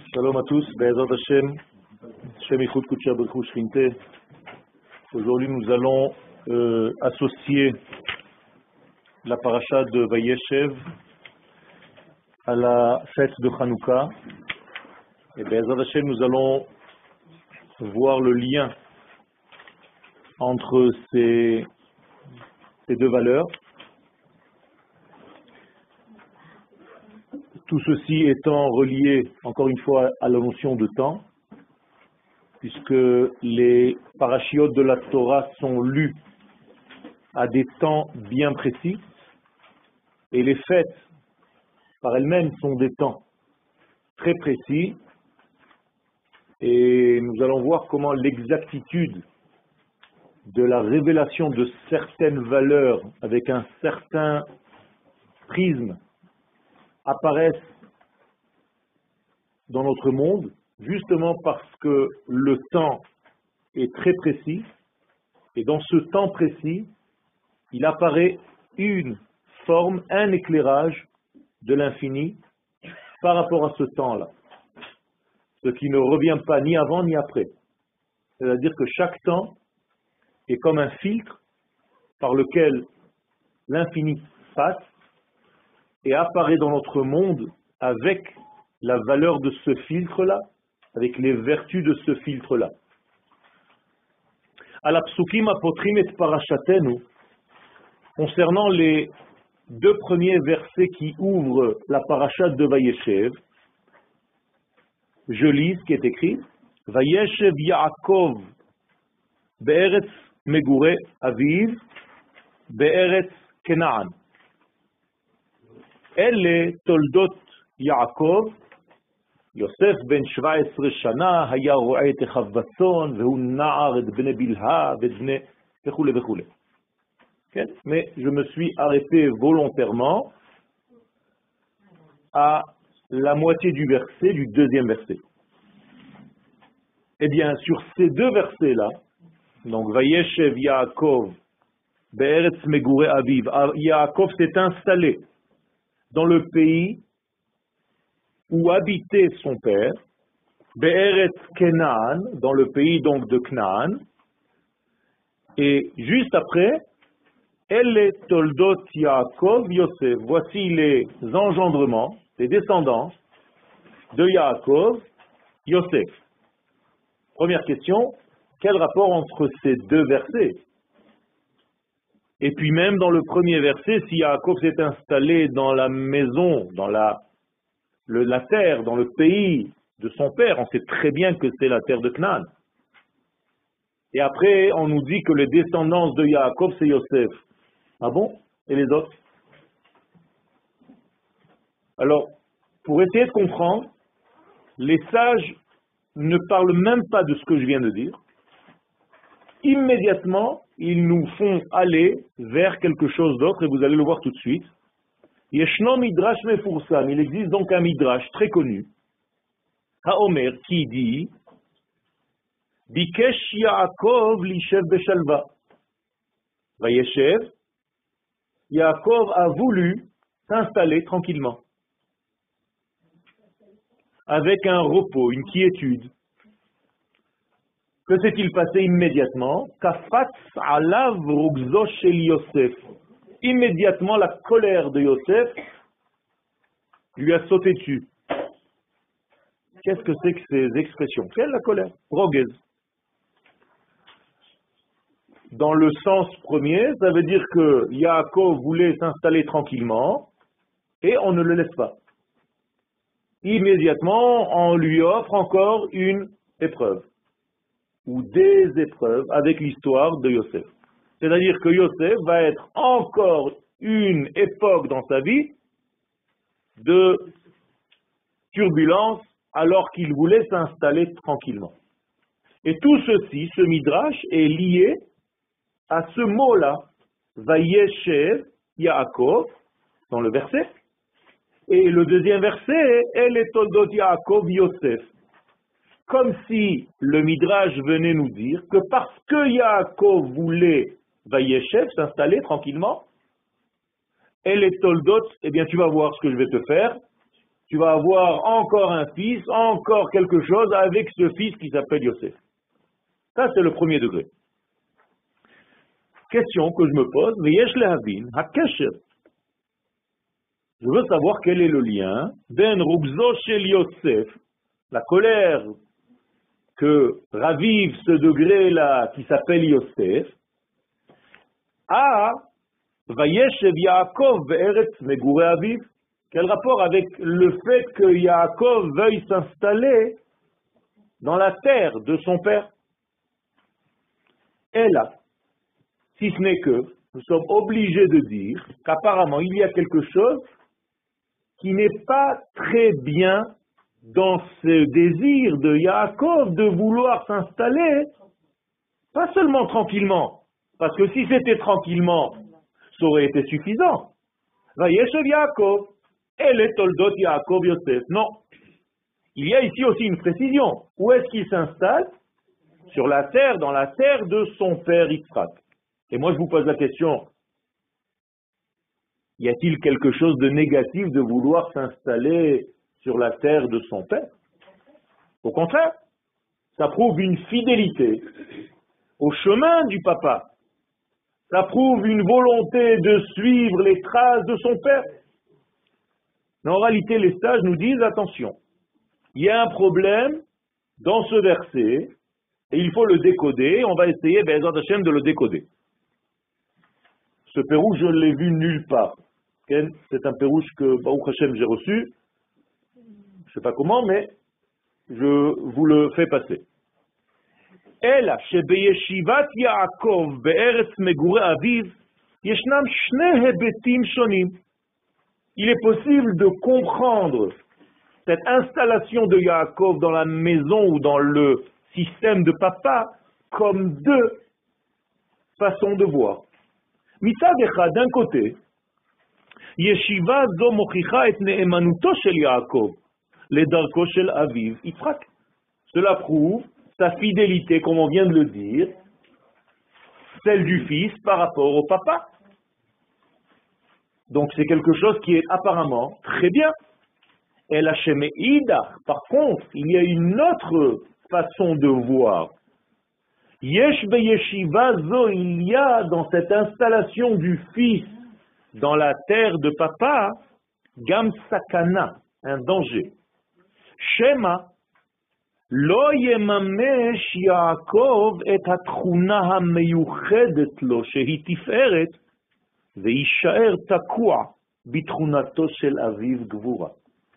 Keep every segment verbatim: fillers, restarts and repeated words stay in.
Shalom à tous, Be'ezrat Hashem, Shem Yichud Kudsha B'Chou Shchinte. Aujourd'hui, nous allons euh, associer la paracha de Vayeshev à la fête de Hanouka. Et Be'ezrat Hashem, nous allons voir le lien entre ces, ces deux valeurs. Tout ceci étant relié, encore une fois, à la notion de temps, puisque les parachiotes de la Torah sont lus à des temps bien précis, et les fêtes, par elles-mêmes, sont des temps très précis, et nous allons voir comment l'exactitude de la révélation de certaines valeurs avec un certain prisme apparaissent dans notre monde, justement parce que le temps est très précis, et dans ce temps précis, il apparaît une forme, un éclairage de l'infini par rapport à ce temps-là, ce qui ne revient pas ni avant ni après. C'est-à-dire que chaque temps est comme un filtre par lequel l'infini passe et apparaît dans notre monde avec la valeur de ce filtre-là, avec les vertus de ce filtre-là. À la psukim apotrim et parachatenu, concernant les deux premiers versets qui ouvrent la parachat de Vayeshev, je lis ce qui est écrit: Vayeshev Yaakov be'eretz megure aviv be'eretz Kenaan. אלה תולדות יעקב, יוסף בן שבע עשרה שנה היה רועה את אחיו בצאן והוא נער את בני בלהה ואת בני וכו' וכו'. כן? Mais je me suis arrêté volontairement à la moitié du verset, du deuxième verset. Eh bien, sur ces deux versets-là, donc Vayeshev Yaakov be'eretz megure aviv, Yaakov s'est installé dans le pays où habitait son père, Be'eretz Kenaan, dans le pays donc de Canaan, et juste après, Elle Toldot Yaakov Yosef, voici les engendrements, les descendants de Yaakov, Yosef. Première question, quel rapport entre ces deux versets? Et puis même dans le premier verset, si Yaakov s'est installé dans la maison, dans la, le, la terre, dans le pays de son père, on sait très bien que c'est la terre de Canaan. Et après, on nous dit que les descendants de Yaakov, c'est Yosef. Ah bon? Et les autres? Alors, pour essayer de comprendre, les sages ne parlent même pas de ce que je viens de dire. Immédiatement, ils nous font aller vers quelque chose d'autre, et vous allez le voir tout de suite. Yeshno midrash mefursam, il existe donc un midrash très connu, Haomer, qui dit Bikesh Yaakov lishev beshalva. Vayeshev, Yaakov a voulu s'installer tranquillement, avec un repos, une quiétude. Que s'est-il passé immédiatement? Kafatz alav rugzo shel Yosef. Immédiatement, la colère de Yosef lui a sauté dessus. Qu'est-ce que c'est que ces expressions? Quelle la colère? Rogez. Dans le sens premier, ça veut dire que Yaakov voulait s'installer tranquillement et on ne le laisse pas. Immédiatement, on lui offre encore une épreuve ou des épreuves avec l'histoire de Yosef. C'est-à-dire que Yosef va être encore une époque dans sa vie de turbulence alors qu'il voulait s'installer tranquillement. Et tout ceci, ce midrash, est lié à ce mot-là, Vayeshev Yaakov, dans le verset, et le deuxième verset, El et Toldot Yaakov Yosef. Comme si le Midrash venait nous dire que parce que Yaakov voulait Vayeshev s'installer tranquillement, El et Toldot, eh bien tu vas voir ce que je vais te faire, tu vas avoir encore un fils, encore quelque chose avec ce fils qui s'appelle Yosef. Ça, c'est le premier degré. Question que je me pose, Veyesh lehavin hakesher. Je veux savoir quel est le lien ben rugzo shel Yosef, la colère que ravive ce degré-là qui s'appelle Yosef, à Vayeshev Yaakov be'eretz megurei aviv. Quel rapport avec le fait que Yaakov veuille s'installer dans la terre de son père? Et là, si ce n'est que nous sommes obligés de dire qu'apparemment il y a quelque chose qui n'est pas très bien dans ce désir de Yaakov de vouloir s'installer, pas seulement tranquillement, parce que si c'était tranquillement, ça aurait été suffisant. Vayeshev Yaakov, et les toldot Yaakov Yosef. Non. Il y a ici aussi une précision. Où est-ce qu'il s'installe? Sur la terre, dans la terre de son père Yitzhak. Et moi je vous pose la question, y a-t-il quelque chose de négatif de vouloir s'installer sur la terre de son père? Au contraire, ça prouve une fidélité au chemin du papa. Ça prouve une volonté de suivre les traces de son père. Mais en réalité, les sages nous disent, attention, il y a un problème dans ce verset, et il faut le décoder, on va essayer, Be'ezrat Hashem, de le décoder. Ce pérouche, je ne l'ai vu nulle part. C'est un pérouche que, Baruch Hashem, j'ai reçu, je ne sais pas comment, mais je vous le fais passer. Ela, shebeyeshivat Yaakov be'eretz megurei aviv, yeshnam shnei hebetim shonim. Il est possible de comprendre cette installation de Yaakov dans la maison ou dans le système de papa comme deux façons de voir. Mitzad echad, d'un côté, Yeshiva zo mochicha et ne'emanuto shel Yaakov, ledarko shel aviv Yitzhak. Cela prouve sa fidélité, comme on vient de le dire, celle du fils par rapport au papa. Donc c'est quelque chose qui est apparemment très bien. Et la Shemeïda, par contre, il y a une autre façon de voir. Yesh beyeshiva zo, il y a dans cette installation du fils dans la terre de papa, gam sakana, un danger. Shema, lo yemamesh Yaakov et hatchuna hameyuchedet lo shehi tiferet, ve'ishaer takua bitchunato shel aviv gvura.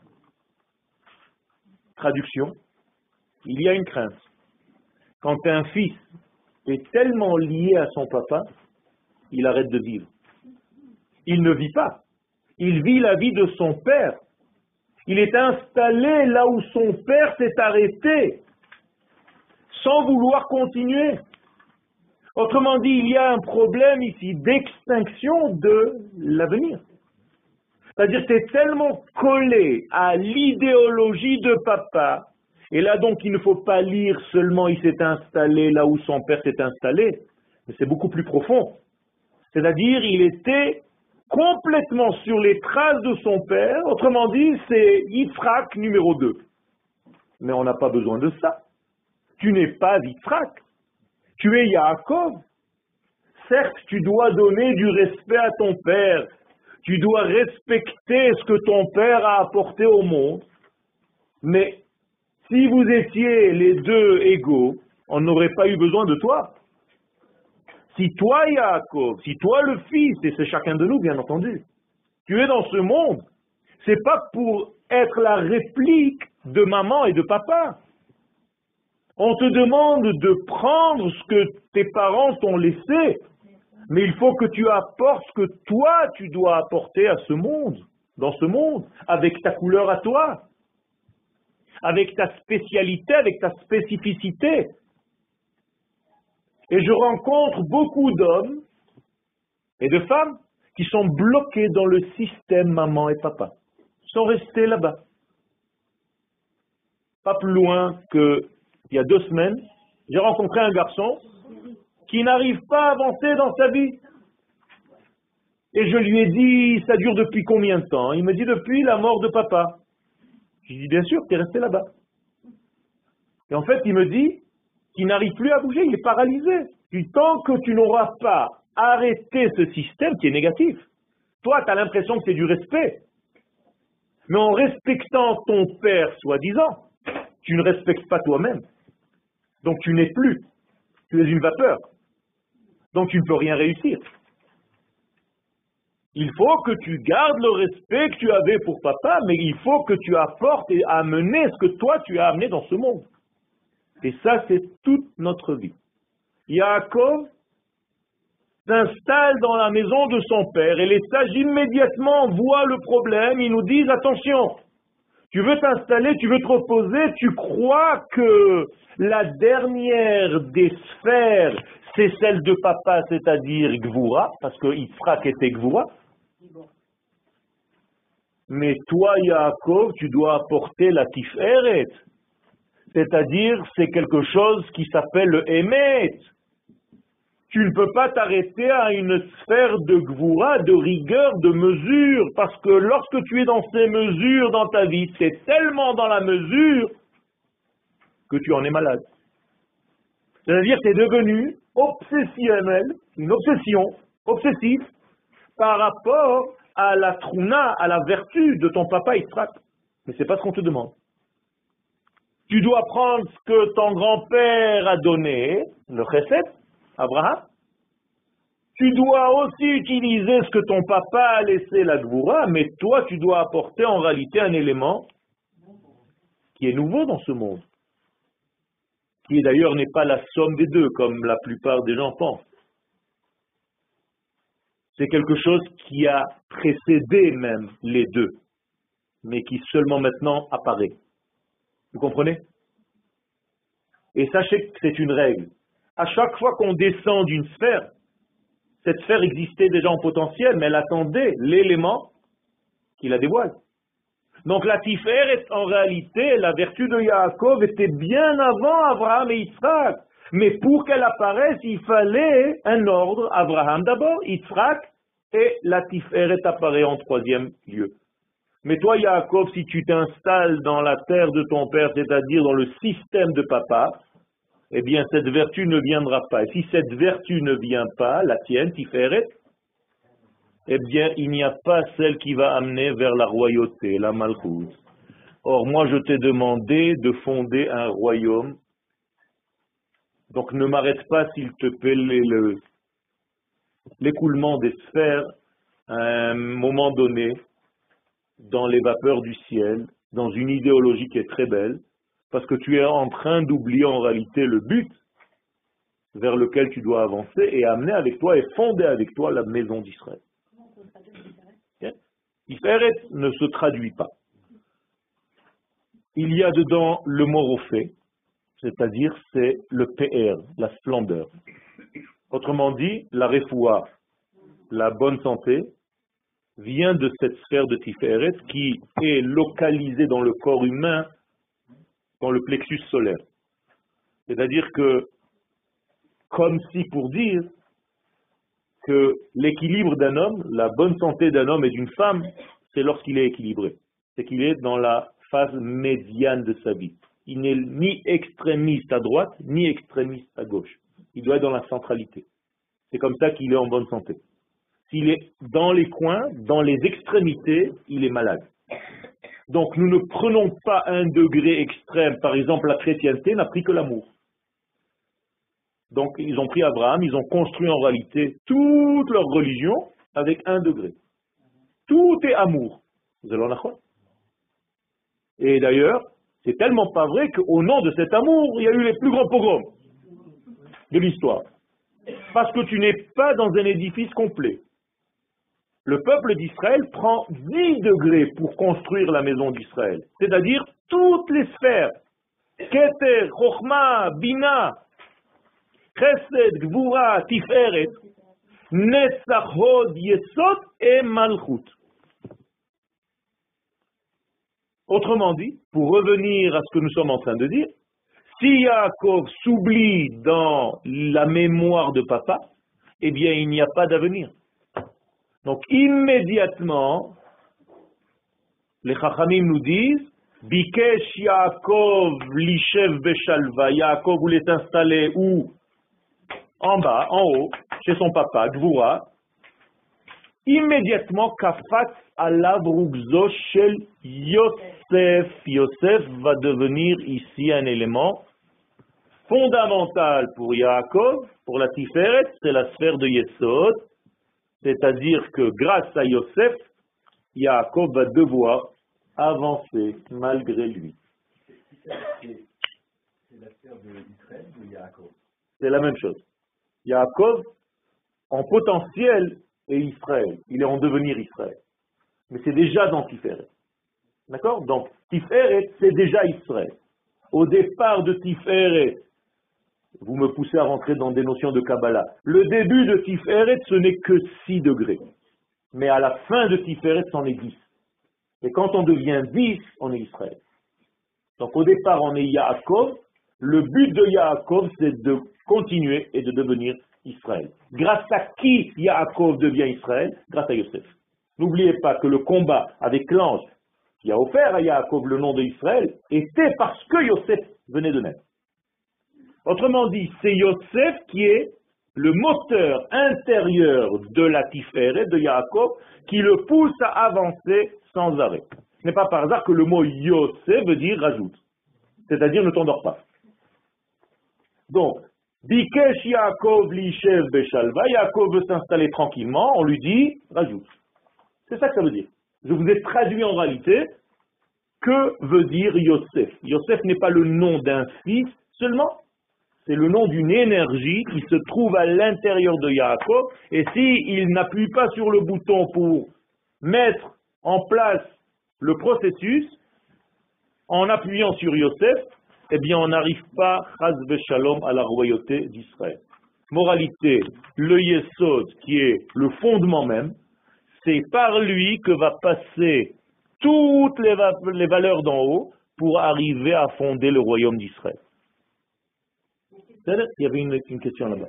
Traduction, il y a une crainte. Quand un fils est tellement lié à son papa, il arrête de vivre. Il ne vit pas. Il vit la vie de son père. Il est installé là où son père s'est arrêté, sans vouloir continuer. Autrement dit, il y a un problème ici d'extinction de l'avenir. C'est-à-dire que c'est tellement collé à l'idéologie de papa, et là donc il ne faut pas lire seulement il s'est installé là où son père s'est installé, mais c'est beaucoup plus profond. C'est-à-dire il était complètement sur les traces de son père, autrement dit c'est Yitzhak numéro deux. Mais on n'a pas besoin de ça. Tu n'es pas Yitzhak, tu es Yaakov. Certes, tu dois donner du respect à ton père, tu dois respecter ce que ton père a apporté au monde, mais si vous étiez les deux égaux, on n'aurait pas eu besoin de toi. Si toi, Yaakov, si toi le fils, et c'est chacun de nous bien entendu, tu es dans ce monde, c'est pas pour être la réplique de maman et de papa. On te demande de prendre ce que tes parents t'ont laissé, mais il faut que tu apportes ce que toi tu dois apporter à ce monde, dans ce monde, avec ta couleur à toi, avec ta spécialité, avec ta spécificité. Et je rencontre beaucoup d'hommes et de femmes qui sont bloqués dans le système maman et papa. Ils sont restés là-bas. Pas plus loin qu'il y a deux semaines, j'ai rencontré un garçon qui n'arrive pas à avancer dans sa vie. Et je lui ai dit, ça dure depuis combien de temps? Il me dit, depuis la mort de papa. Je dis, bien sûr, tu es resté là-bas. Et en fait, il me dit qu'il n'arrive plus à bouger, il est paralysé. Et tant que tu n'auras pas arrêté ce système qui est négatif, toi, tu as l'impression que c'est du respect. Mais en respectant ton père, soi-disant, tu ne respectes pas toi-même. Donc tu n'es plus. Tu es une vapeur. Donc tu ne peux rien réussir. Il faut que tu gardes le respect que tu avais pour papa, mais il faut que tu apportes et amener ce que toi tu as amené dans ce monde. Et ça, c'est toute notre vie. Yaakov s'installe dans la maison de son père et les sages immédiatement voient le problème. Ils nous disent, attention, tu veux t'installer, tu veux te reposer, tu crois que la dernière des sphères, c'est celle de papa, c'est-à-dire Gvura, parce que Yitzhak était Gvura. Mais toi, Yaakov, tu dois apporter la Tiferet, c'est-à-dire c'est quelque chose qui s'appelle le Emet. Tu ne peux pas t'arrêter à une sphère de Gvura, de rigueur, de mesure, parce que lorsque tu es dans ces mesures dans ta vie, c'est tellement dans la mesure que tu en es malade. C'est-à-dire que tu es devenu obsessionnel, une obsession, obsessive, par rapport à la trouna, à la vertu de ton papa Yitzhak. Mais ce n'est pas ce qu'on te demande. Tu dois prendre ce que ton grand-père a donné, le chesed, Abraham. Tu dois aussi utiliser ce que ton papa a laissé, la Gvura, mais toi, tu dois apporter en réalité un élément qui est nouveau dans ce monde, qui d'ailleurs n'est pas la somme des deux, comme la plupart des gens pensent. C'est quelque chose qui a précédé même les deux, mais qui seulement maintenant apparaît. Vous comprenez? Et sachez que c'est une règle. À chaque fois qu'on descend d'une sphère, cette sphère existait déjà en potentiel, mais elle attendait l'élément qui la dévoile. Donc la Tiferet, en réalité, la vertu de Yaakov était bien avant Abraham et Yitzhak. Mais pour qu'elle apparaisse, il fallait un ordre. Abraham d'abord, Yitzhak, et la Tiferet apparaît en troisième lieu. Mais toi, Yaakov, si tu t'installes dans la terre de ton père, c'est-à-dire dans le système de papa, eh bien, cette vertu ne viendra pas. Et si cette vertu ne vient pas, la tienne, Tiferet, eh bien, il n'y a pas celle qui va amener vers la royauté, la Malchut. Or, moi, je t'ai demandé de fonder un royaume. Donc, ne m'arrête pas, s'il te plaît, le, l'écoulement des sphères à un moment donné, dans les vapeurs du ciel, dans une idéologie qui est très belle, parce que tu es en train d'oublier en réalité le but vers lequel tu dois avancer et amener avec toi et fonder avec toi la maison d'Israël. Tiferet ne se traduit pas. Il y a dedans le mot rophé, c'est-à-dire c'est le P R, la splendeur. Autrement dit, la refoua, la bonne santé, vient de cette sphère de Tiferet qui est localisée dans le corps humain, dans le plexus solaire. C'est-à-dire que, comme si pour dire que l'équilibre d'un homme, la bonne santé d'un homme et d'une femme, c'est lorsqu'il est équilibré. C'est qu'il est dans la phase médiane de sa vie. Il n'est ni extrémiste à droite, ni extrémiste à gauche. Il doit être dans la centralité. C'est comme ça qu'il est en bonne santé. S'il est dans les coins, dans les extrémités, il est malade. Donc nous ne prenons pas un degré extrême. Par exemple, la chrétienté n'a pris que l'amour. Donc ils ont pris Abraham, ils ont construit en réalité toute leur religion avec un degré. Tout est amour. Vous allez en avoir. Et d'ailleurs, c'est tellement pas vrai qu'au nom de cet amour, il y a eu les plus grands pogroms de l'histoire. Parce que tu n'es pas dans un édifice complet. Le peuple d'Israël prend dix degrés pour construire la maison d'Israël. C'est-à-dire toutes les sphères. Keter, Chochma, Bina, Chesed, Gvura, Tiferet, Netzach, Hod, Yesod et Malchut. Autrement dit, pour revenir à ce que nous sommes en train de dire, si Yaakov s'oublie dans la mémoire de papa, eh bien il n'y a pas d'avenir. Donc immédiatement, les Chachamim nous disent, Bikesh Yaakov Lishev Beshalva. Yaakov voulait s'installer où? En bas, en haut, chez son papa, Gvura. Immédiatement, Kafat alav rugzo shel Yosef. Yosef va devenir ici un élément fondamental pour Yaakov, pour la Tiferet, c'est la sphère de Yesod. C'est-à-dire que grâce à Yosef, Yaakov va devoir avancer malgré lui. C'est la sphère d'Israël ou Yaakov? C'est la même chose. Yaakov, en potentiel, est Israël. Il est en devenir Israël. Mais c'est déjà dans Tiferet. D'accord? Donc, Tiferet, c'est déjà Israël. Au départ de Tiferet, vous me poussez à rentrer dans des notions de Kabbalah. Le début de Tiferet, ce n'est que six degrés. Mais à la fin de Tiferet, c'en est dix. Et quand on devient dix, on est Israël. Donc au départ, on est Yaakov. Le but de Yaakov, c'est de continuer et de devenir Israël. Grâce à qui Yaakov devient Israël? Grâce à Yosef. N'oubliez pas que le combat avec l'ange qui a offert à Yaakov le nom d'Israël était parce que Yosef venait de naître. Autrement dit, c'est Yosef qui est le moteur intérieur de la Tiferet de Yaakov qui le pousse à avancer sans arrêt. Ce n'est pas par hasard que le mot Yosef veut dire rajoute, c'est-à-dire ne t'endors pas. Donc, Bikesh Yaakov Lishev Beshalva, Yaakov veut s'installer tranquillement, on lui dit rajoute. C'est ça que ça veut dire. Je vous ai traduit en réalité que veut dire Yosef. Yosef n'est pas le nom d'un fils seulement, c'est le nom d'une énergie qui se trouve à l'intérieur de Yaakov, et s'il n'appuie pas sur le bouton pour mettre en place le processus, en appuyant sur Yosef, eh bien on n'arrive pas, chas v'shalom, à la royauté d'Israël. Moralité, le Yesod, qui est le fondement même, c'est par lui que va passer toutes les, va les valeurs d'en haut pour arriver à fonder le royaume d'Israël. Il y avait une, une question là-bas.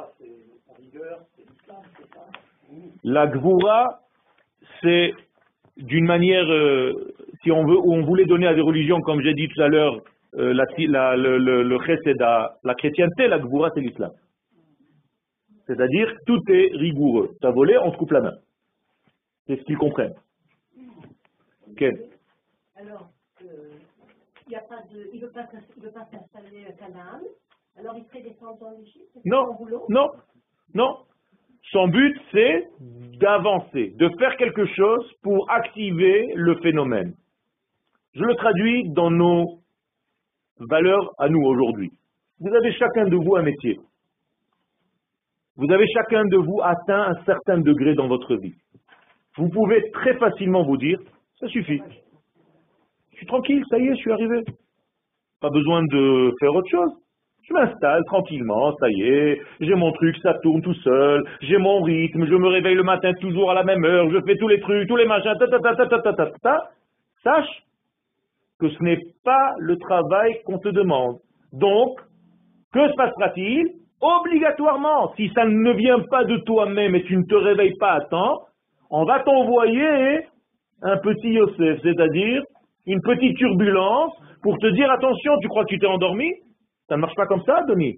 La Gvura, c'est d'une manière, euh, si on veut, où on voulait donner à des religions, comme j'ai dit tout à l'heure, euh, la, la, le, le, le chesed, la chrétienté, la Gvura, c'est l'islam. C'est-à-dire, tout est rigoureux. T'as volé, on te coupe la main. C'est ce qu'ils comprennent. Okay. Alors, euh, il ne veut pas s'installer à Canaan. Alors il serait descendant d'Égypte? Non, non, non. Son but, c'est d'avancer, de faire quelque chose pour activer le phénomène. Je le traduis dans nos valeurs à nous aujourd'hui. Vous avez chacun de vous un métier. Vous avez chacun de vous atteint un certain degré dans votre vie. Vous pouvez très facilement vous dire, ça suffit. Je suis tranquille, ça y est, je suis arrivé. Pas besoin de faire autre chose. Je m'installe tranquillement, ça y est, j'ai mon truc, ça tourne tout seul, j'ai mon rythme, je me réveille le matin toujours à la même heure, je fais tous les trucs, tous les machins, ta ta ta ta ta ta ta ta. Sache que ce n'est pas le travail qu'on te demande. Donc, que se passera-t-il? Obligatoirement, si ça ne vient pas de toi-même et tu ne te réveilles pas à temps, on va t'envoyer un petit Yosef, c'est-à-dire une petite turbulence pour te dire attention, tu crois que tu t'es endormi? Ça ne marche pas comme ça, Denis.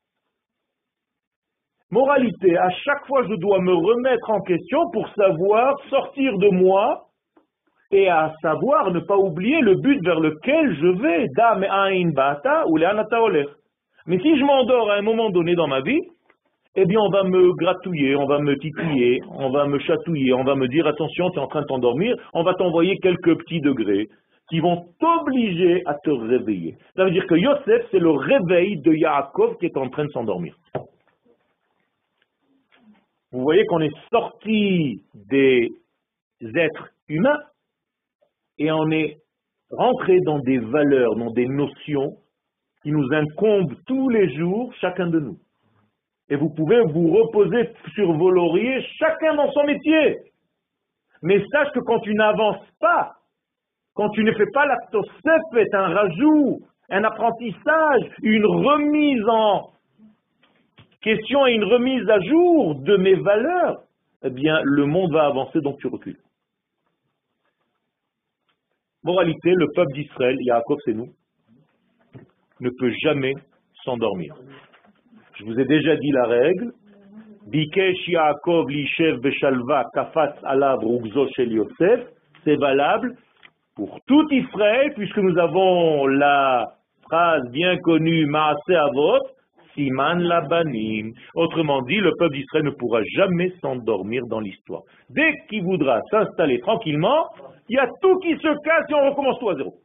Moralité, à chaque fois je dois me remettre en question pour savoir sortir de moi et à savoir ne pas oublier le but vers lequel je vais. Da me ain bata ou le anata olech. Mais si je m'endors à un moment donné dans ma vie, eh bien on va me gratouiller, on va me titiller, on va me chatouiller, on va me dire attention, tu es en train de t'endormir, on va t'envoyer quelques petits degrés qui vont t'obliger à te réveiller. Ça veut dire que Yosef, c'est le réveil de Yaakov qui est en train de s'endormir. Vous voyez qu'on est sorti des êtres humains et on est rentré dans des valeurs, dans des notions qui nous incombent tous les jours, chacun de nous. Et vous pouvez vous reposer sur vos lauriers, chacun dans son métier. Mais sache que quand tu n'avances pas, quand tu ne fais pas la tosef, est un rajout, un apprentissage, une remise en question et une remise à jour de mes valeurs, eh bien, le monde va avancer, donc tu recules. Moralité, le peuple d'Israël, Yaakov c'est nous, ne peut jamais s'endormir. Je vous ai déjà dit la règle. Bikesh Yaakov lishev beshalva kafat alav rugzo shel Yosef. C'est valable pour tout Israël, puisque nous avons la phrase bien connue Maaseh Avot, Siman Labanim. Autrement dit, le peuple d'Israël ne pourra jamais s'endormir dans l'histoire. Dès qu'il voudra s'installer tranquillement, il y a tout qui se casse et on recommence tout à zéro.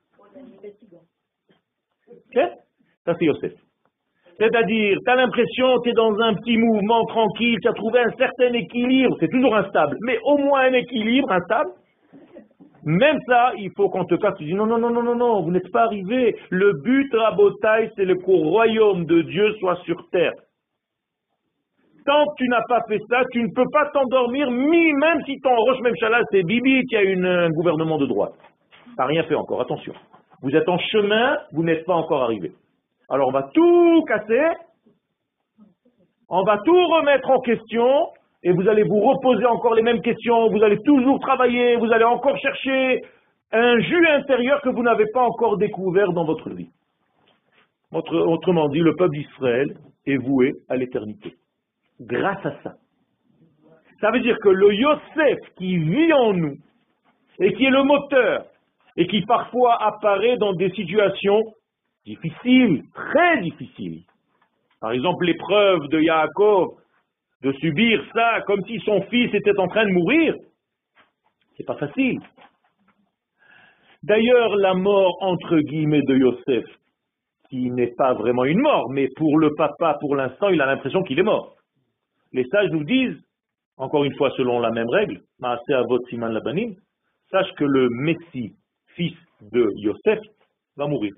Okay? Ça c'est Yosef. C'est-à-dire, tu as l'impression que tu es dans un petit mouvement tranquille, tu as trouvé un certain équilibre, c'est toujours instable, mais au moins un équilibre instable. Même ça, il faut qu'on te casse. Tu dis non, non, non, non, non, non, vous n'êtes pas arrivé. Le but, Rabotai, c'est le que le royaume de Dieu soit sur terre. Tant que tu n'as pas fait ça, tu ne peux pas t'endormir, même si ton Rosh Memshala, c'est Bibi qui a une, un gouvernement de droite. Tu n'as rien fait encore, attention. Vous êtes en chemin, vous n'êtes pas encore arrivé. Alors on va tout casser, on va tout remettre en question, et vous allez vous reposer encore les mêmes questions, vous allez toujours travailler, vous allez encore chercher un jus intérieur que vous n'avez pas encore découvert dans votre vie. Autre, autrement dit, le peuple d'Israël est voué à l'éternité. Grâce à ça. Ça veut dire que le Yosef qui vit en nous, et qui est le moteur, et qui parfois apparaît dans des situations difficiles, très difficiles. Par exemple, l'épreuve de Yaakov, de subir ça comme si son fils était en train de mourir, c'est pas facile. D'ailleurs, la mort entre guillemets de Yosef, qui n'est pas vraiment une mort, mais pour le papa, pour l'instant, il a l'impression qu'il est mort. Les sages nous disent, encore une fois selon la même règle, Maaseh Avot Siman Labanim, sache que le Messie, fils de Yosef, va mourir.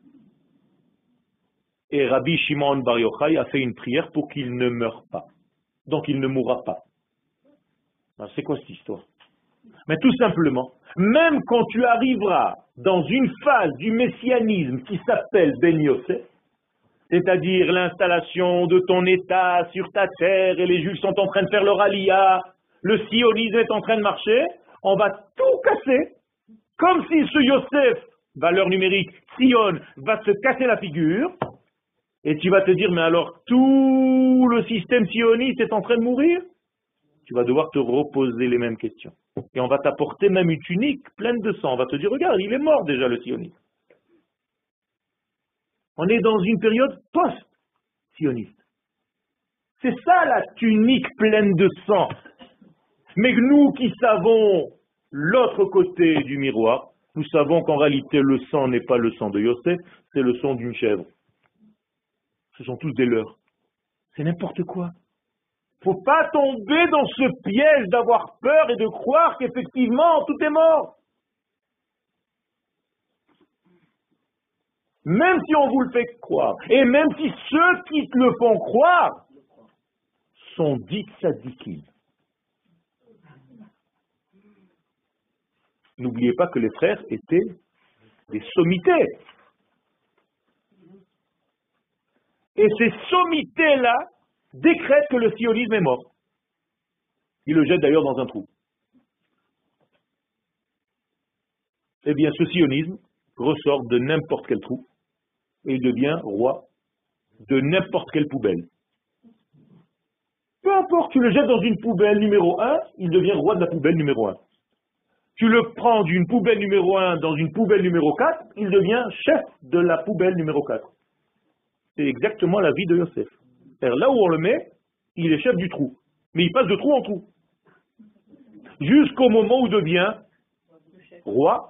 Et Rabbi Shimon Bar Yochai a fait une prière pour qu'il ne meure pas. Donc il ne mourra pas. Alors, c'est quoi cette histoire? Mais tout simplement, même quand tu arriveras dans une phase du messianisme qui s'appelle Ben Yosef, c'est-à-dire l'installation de ton État sur ta terre, et les Juifs sont en train de faire leur aliyah, le sionisme est en train de marcher, on va tout casser, comme si ce Yosef, valeur numérique, Sion, va se casser la figure, et tu vas te dire, mais alors tout le système sioniste est en train de mourir? Tu vas devoir te reposer les mêmes questions. Et on va t'apporter même une tunique pleine de sang. On va te dire, regarde, il est mort déjà le sioniste. On est dans une période post-sioniste. C'est ça la tunique pleine de sang. Mais nous qui savons l'autre côté du miroir, nous savons qu'en réalité le sang n'est pas le sang de Yosef, c'est le sang d'une chèvre. Ce sont tous des leurs. C'est n'importe quoi. Il ne faut pas tomber dans ce piège d'avoir peur et de croire qu'effectivement tout est mort. Même si on vous le fait croire, et même si ceux qui te le font croire sont dits tzadikim. N'oubliez pas que les frères étaient des sommités. Et ces sommités-là décrètent que le sionisme est mort. Ils le jettent d'ailleurs dans un trou. Eh bien, ce sionisme ressort de n'importe quel trou et il devient roi de n'importe quelle poubelle. Peu importe, tu le jettes dans une poubelle numéro un, il devient roi de la poubelle numéro un. Tu le prends d'une poubelle numéro un dans une poubelle numéro quatre, il devient chef de la poubelle numéro quatre. C'est exactement la vie de Yosef. C'est-à-dire, là où on le met, il est chef du trou. Mais il passe de trou en trou. Jusqu'au moment où il devient roi.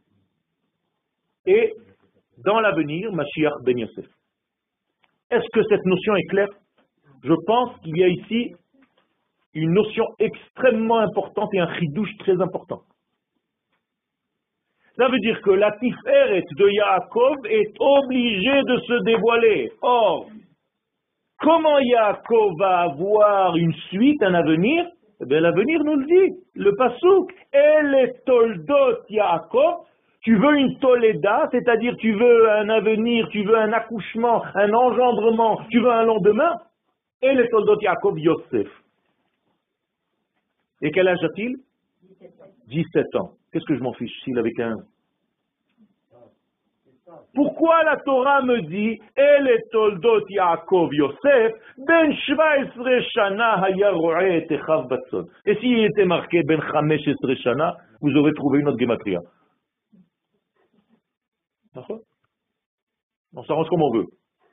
Et dans l'avenir, Mashiach ben Yosef. Est-ce que cette notion est claire? Je pense qu'il y a ici une notion extrêmement importante et un chidouche très important. Ça veut dire que la Tiferet de Yaakov est obligée de se dévoiler. Or, comment Yaakov va avoir une suite, un avenir? Eh bien, l'avenir nous le dit. Le Passouk, El et Toldot Yaakov. Tu veux une Toléda, c'est-à-dire tu veux un avenir, tu veux un accouchement, un engendrement, tu veux un lendemain. El et Toldot Yaakov Yosef. Et quel âge a-t-il? dix-sept ans. Qu'est-ce que je m'en fiche s'il avait quinze? Pourquoi la Torah me dit El toldot Yaakov Yosef ben sept-vingt-dix shana haya ro'eh et echav batzon. Et s'il était marqué ben quinze shana, vous aurez trouvé une autre gematria. D'accord? On s'arrange comme on veut.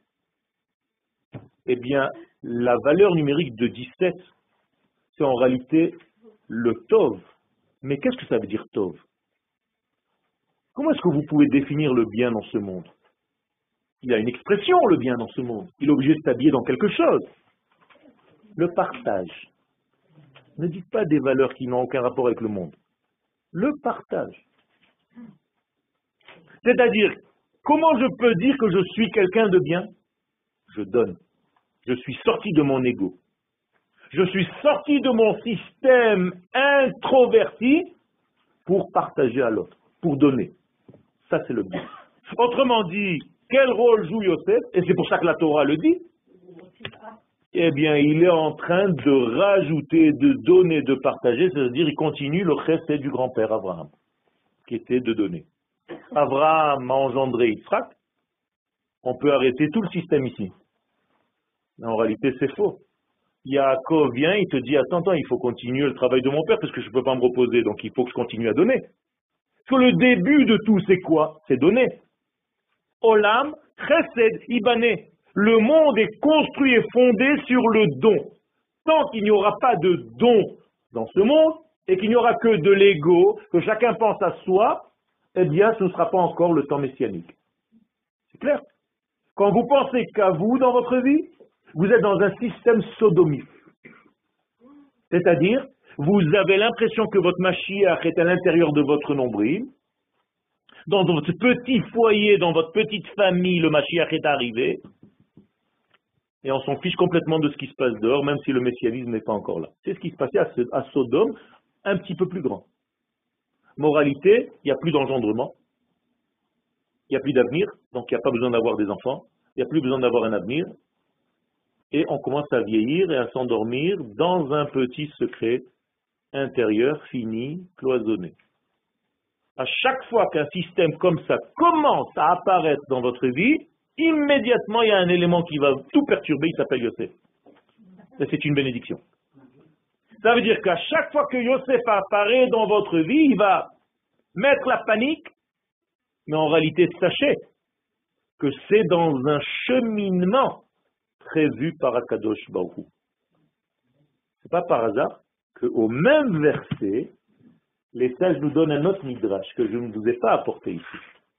Eh bien, la valeur numérique de dix-sept, c'est en réalité le Tov. Mais qu'est-ce que ça veut dire Tov? Comment est-ce que vous pouvez définir le bien dans ce monde? Il a une expression, le bien dans ce monde. Il est obligé de s'habiller dans quelque chose. Le partage. Ne dites pas des valeurs qui n'ont aucun rapport avec le monde. Le partage. C'est-à-dire, comment je peux dire que je suis quelqu'un de bien? Je donne. Je suis sorti de mon ego. Je suis sorti de mon système introverti pour partager à l'autre, pour donner. Ça, c'est le bien. Autrement dit, quel rôle joue Yosef? Et c'est pour ça que la Torah le dit. Eh bien, il est en train de rajouter, de donner, de partager, c'est-à-dire il continue le chesed du grand-père Abraham, qui était de donner. Abraham a engendré Yitzhak. On peut arrêter tout le système ici. Mais en réalité, c'est faux. Yaakov vient, il te dit, attends, attends, il faut continuer le travail de mon père parce que je ne peux pas me reposer, donc il faut que je continue à donner. Parce que le début de tout, c'est quoi? C'est donner. Olam, chesed, ibané. Le monde est construit et fondé sur le don. Tant qu'il n'y aura pas de don dans ce monde, et qu'il n'y aura que de l'ego, que chacun pense à soi, eh bien, ce ne sera pas encore le temps messianique. C'est clair? Quand vous pensez qu'à vous dans votre vie, vous êtes dans un système sodomiste. C'est-à-dire, vous avez l'impression que votre Mashiach est à l'intérieur de votre nombril. Dans votre petit foyer, dans votre petite famille, le Mashiach est arrivé. Et on s'en fiche complètement de ce qui se passe dehors, même si le messianisme n'est pas encore là. C'est ce qui se passait à Sodome, un petit peu plus grand. Moralité, il n'y a plus d'engendrement, il n'y a plus d'avenir, donc il n'y a pas besoin d'avoir des enfants, il n'y a plus besoin d'avoir un avenir. Et on commence à vieillir et à s'endormir dans un petit secret intérieur fini, cloisonné. À chaque fois qu'un système comme ça commence à apparaître dans votre vie, immédiatement il y a un élément qui va tout perturber, il s'appelle Yosef. Et c'est une bénédiction. Ça veut dire qu'à chaque fois que Yosef apparaît dans votre vie, il va mettre la panique, mais en réalité, sachez que c'est dans un cheminement prévu par Akadosh Baruch Hu. C'est pas par hasard qu'au même verset, les sages nous donnent un autre midrash que je ne vous ai pas apporté ici.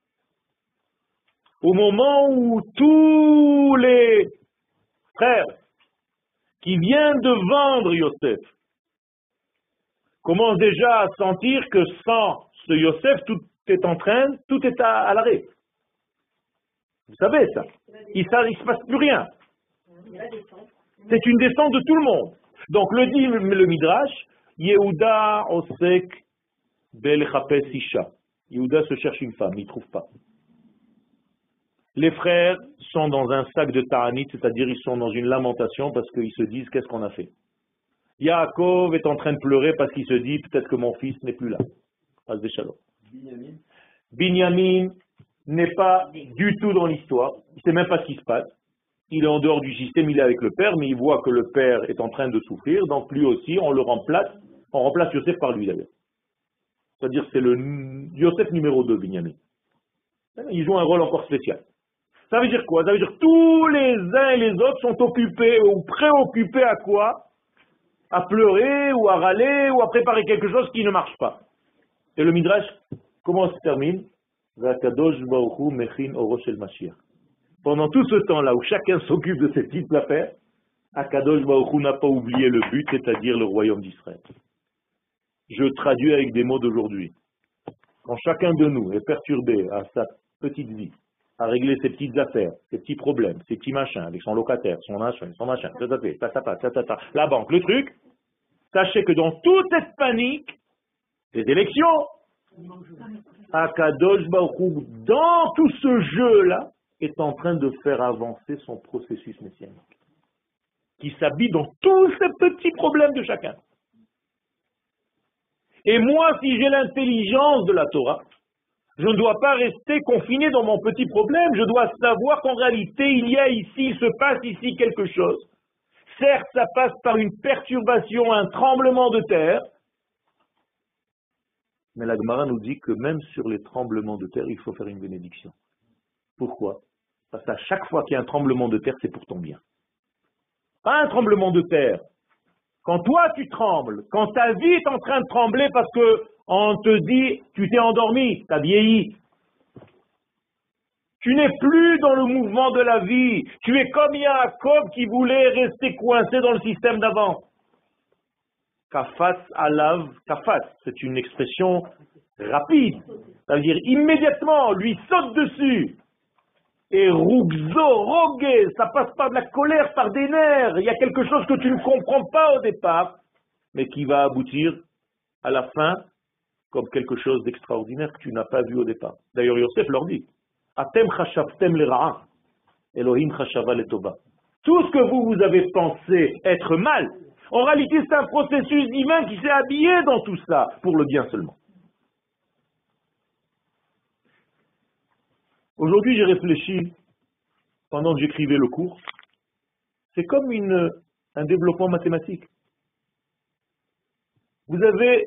Au moment où tous les frères qui viennent de vendre Yosef commencent déjà à sentir que sans ce Yosef, tout est en train, tout est à, à l'arrêt. Vous savez ça. Il ne se passe plus rien. C'est une descente de tout le monde. Donc le dit le Midrash, Yehuda osek belchapes isha. Yehuda se cherche une femme, il ne trouve pas. Les frères sont dans un sac de ta'anit, c'est-à-dire ils sont dans une lamentation parce qu'ils se disent qu'est-ce qu'on a fait. Yaakov est en train de pleurer parce qu'il se dit peut-être que mon fils n'est plus là. Binyamin. Binyamin n'est pas du tout dans l'histoire, il ne sait même pas ce qui se passe. Il est en dehors du système, il est avec le père, mais il voit que le père est en train de souffrir, donc lui aussi, on le remplace, on remplace Yosef par lui d'ailleurs. C'est-à-dire c'est le Yosef numéro deux, Binyamin. Il joue un rôle encore spécial. Ça veut dire quoi? Ça veut dire que tous les uns et les autres sont occupés ou préoccupés à quoi? À pleurer ou à râler ou à préparer quelque chose qui ne marche pas. Et le Midrash, comment se termine? Pendant tout ce temps-là où chacun s'occupe de ses petites affaires, Akadosh Baruch Hu n'a pas oublié le but, c'est-à-dire le royaume d'Israël. Je traduis avec des mots d'aujourd'hui. Quand chacun de nous est perturbé à sa petite vie, à régler ses petites affaires, ses petits problèmes, ses petits machins, avec son locataire, son machin, son machin, ça, ça, ça, ça, ça, ça, ça, la banque, le truc, sachez que dans toute cette panique, des élections, Akadosh Baruch Hu, dans tout ce jeu-là, est en train de faire avancer son processus messianique, qui s'habille dans tous ces petits problèmes de chacun. Et moi, si j'ai l'intelligence de la Torah, Je ne dois pas rester confiné dans mon petit problème. Je dois savoir qu'en réalité, il y a ici, il se passe ici quelque chose. Certes, ça passe par une perturbation, un tremblement de terre. Mais la Gemara nous dit que même sur les tremblements de terre, il faut faire une bénédiction. Pourquoi? Parce qu'à chaque fois qu'il y a un tremblement de terre, c'est pour ton bien. Pas un tremblement de terre. Quand toi tu trembles, quand ta vie est en train de trembler parce que on te dit tu t'es endormi, tu as vieilli. Tu n'es plus dans le mouvement de la vie. Tu es comme Yaakov qui voulait rester coincé dans le système d'avant. Kafas alav kafas, c'est une expression rapide. Ça veut dire immédiatement, lui saute dessus. Et rugzo, rogue, ça passe par de la colère, par des nerfs. Il y a quelque chose que tu ne comprends pas au départ, mais qui va aboutir à la fin comme quelque chose d'extraordinaire que tu n'as pas vu au départ. D'ailleurs, Yosef leur dit, Atem chashavtem lera'a, Elohim chashava letoba. Tout ce que vous, vous avez pensé être mal, en réalité, c'est un processus divin qui s'est habillé dans tout ça, pour le bien seulement. Aujourd'hui, j'ai réfléchi, pendant que j'écrivais le cours, c'est comme une, un développement mathématique. Vous avez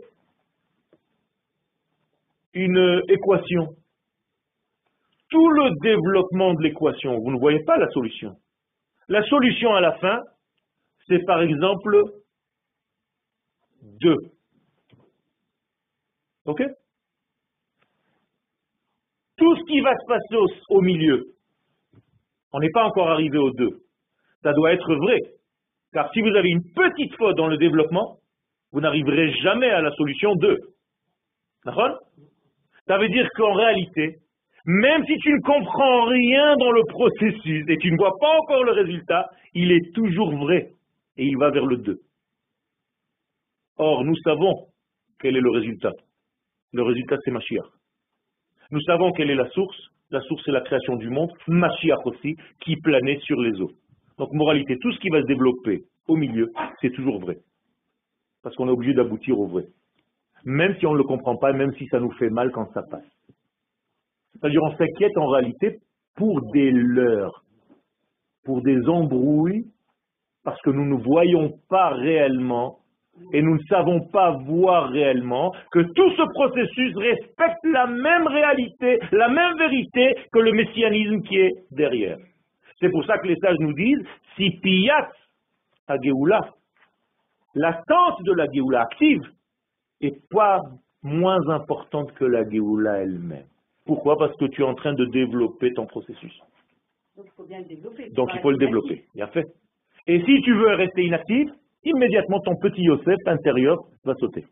une équation. Tout le développement de l'équation, vous ne voyez pas la solution. La solution à la fin, c'est par exemple deux. Ok? Tout ce qui va se passer au, au milieu, on n'est pas encore arrivé au deux. Ça doit être vrai. Car si vous avez une petite faute dans le développement, vous n'arriverez jamais à la solution deux. D'accord? Ça veut dire qu'en réalité, même si tu ne comprends rien dans le processus et tu ne vois pas encore le résultat, il est toujours vrai et il va vers le deux. Or, nous savons quel est le résultat. Le résultat, c'est Mashiach. Nous savons quelle est la source. La source, c'est la création du monde, Mashiach aussi, qui planait sur les eaux. Donc, moralité, tout ce qui va se développer au milieu, c'est toujours vrai. Parce qu'on est obligé d'aboutir au vrai. Même si on ne le comprend pas, même si ça nous fait mal quand ça passe. C'est-à-dire, on s'inquiète en réalité pour des leurres, pour des embrouilles, parce que nous ne voyons pas réellement et nous ne savons pas voir réellement que tout ce processus respecte la même réalité, la même vérité que le messianisme qui est derrière. C'est pour ça que les sages nous disent, si piyat à Géoula, l'attente de la Géoula active est pas moins importante que la Géoula elle-même. Pourquoi? Parce que tu es en train de développer ton processus. Donc il faut bien le développer. Donc il faut le développer, bien fait. Et si tu veux rester inactif, immédiatement ton petit Yosef intérieur va sauter.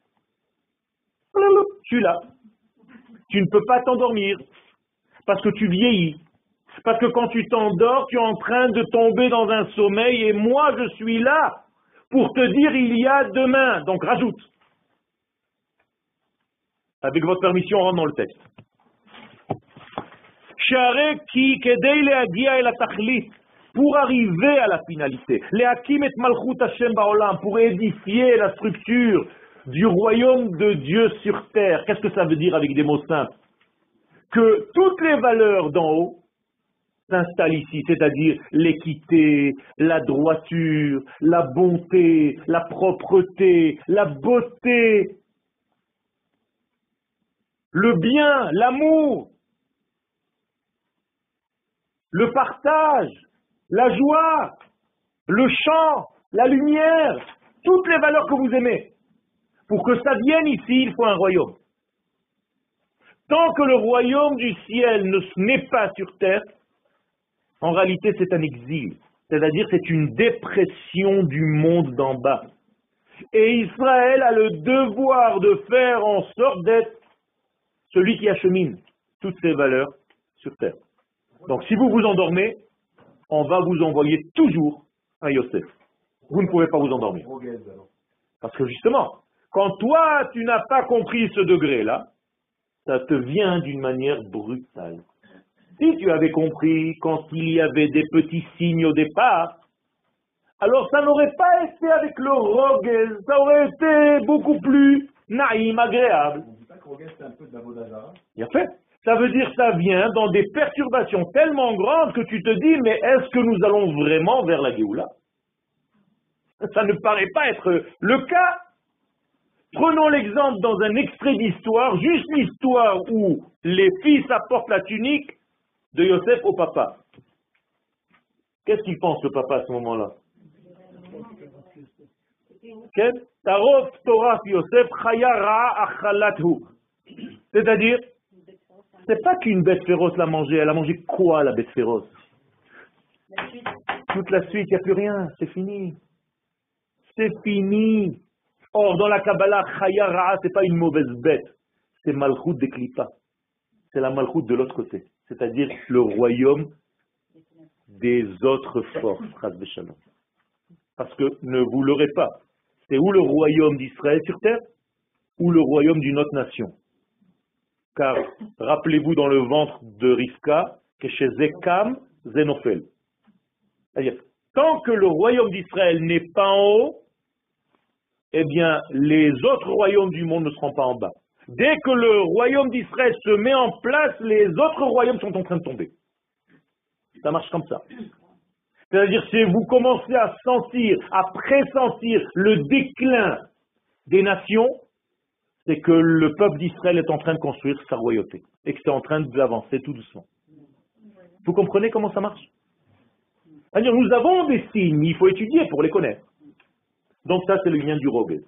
Je suis là. Tu ne peux pas t'endormir parce que tu vieillis. Parce que quand tu t'endors, tu es en train de tomber dans un sommeil et moi je suis là pour te dire il y a demain. Donc rajoute. Avec votre permission, on rentre dans le texte. Pour arriver à la finalité, pour édifier la structure du royaume de Dieu sur terre. Qu'est-ce que ça veut dire avec des mots simples? Que toutes les valeurs d'en haut s'installent ici, c'est-à-dire l'équité, la droiture, la bonté, la propreté, la beauté, le bien, l'amour, le partage, la joie, le chant, la lumière, toutes les valeurs que vous aimez. Pour que ça vienne ici, il faut un royaume. Tant que le royaume du ciel ne n'est pas sur terre, en réalité c'est un exil. C'est-à-dire c'est une dépression du monde d'en bas. Et Israël a le devoir de faire en sorte d'être celui qui achemine toutes ces valeurs sur terre. Donc si vous vous endormez, on va vous envoyer toujours un Yosef. Vous ne pouvez pas vous endormir. Parce que justement, quand toi tu n'as pas compris ce degré-là, ça te vient d'une manière brutale. Si tu avais compris quand il y avait des petits signes au départ, alors ça n'aurait pas été avec le rogue, ça aurait été beaucoup plus naïm, agréable. Machrogès, c'est un peu de la Vodazara. Il a fait. Ça veut dire que ça vient dans des perturbations tellement grandes que tu te dis, mais est-ce que nous allons vraiment vers la Géoula? Ça ne paraît pas être le cas. Prenons l'exemple dans un extrait d'histoire, juste l'histoire où les fils apportent la tunique de Yosef au papa. Qu'est-ce qu'il pense le papa à ce moment-là? Tarot Torah Yosef Chaya Ra'a Achalathu. C'est-à-dire, c'est pas qu'une bête féroce l'a mangé, elle a mangé quoi la bête féroce? Toute la suite, il n'y a plus rien, c'est fini. C'est fini. Or, dans la Kabbalah, Chaya Ra'a, c'est pas une mauvaise bête, c'est Malchut de Klipa. C'est la Malchut de l'autre côté, c'est-à-dire le royaume des autres forces. Parce que ne vous l'aurez pas. C'est où le royaume d'Israël sur terre, ou le royaume d'une autre nation. Car, rappelez-vous dans le ventre de Rivka, que chez Zekam, Zénophel. C'est-à-dire, tant que le royaume d'Israël n'est pas en haut, eh bien, les autres royaumes du monde ne seront pas en bas. Dès que le royaume d'Israël se met en place, les autres royaumes sont en train de tomber. Ça marche comme ça. C'est-à-dire, si vous commencez à sentir, à pressentir le déclin des nations, c'est que le peuple d'Israël est en train de construire sa royauté et que c'est en train d'avancer tout doucement. Vous comprenez comment ça marche? C'est-à-dire, nous avons des signes, il faut étudier pour les connaître. Donc ça, c'est le lien du Rogez.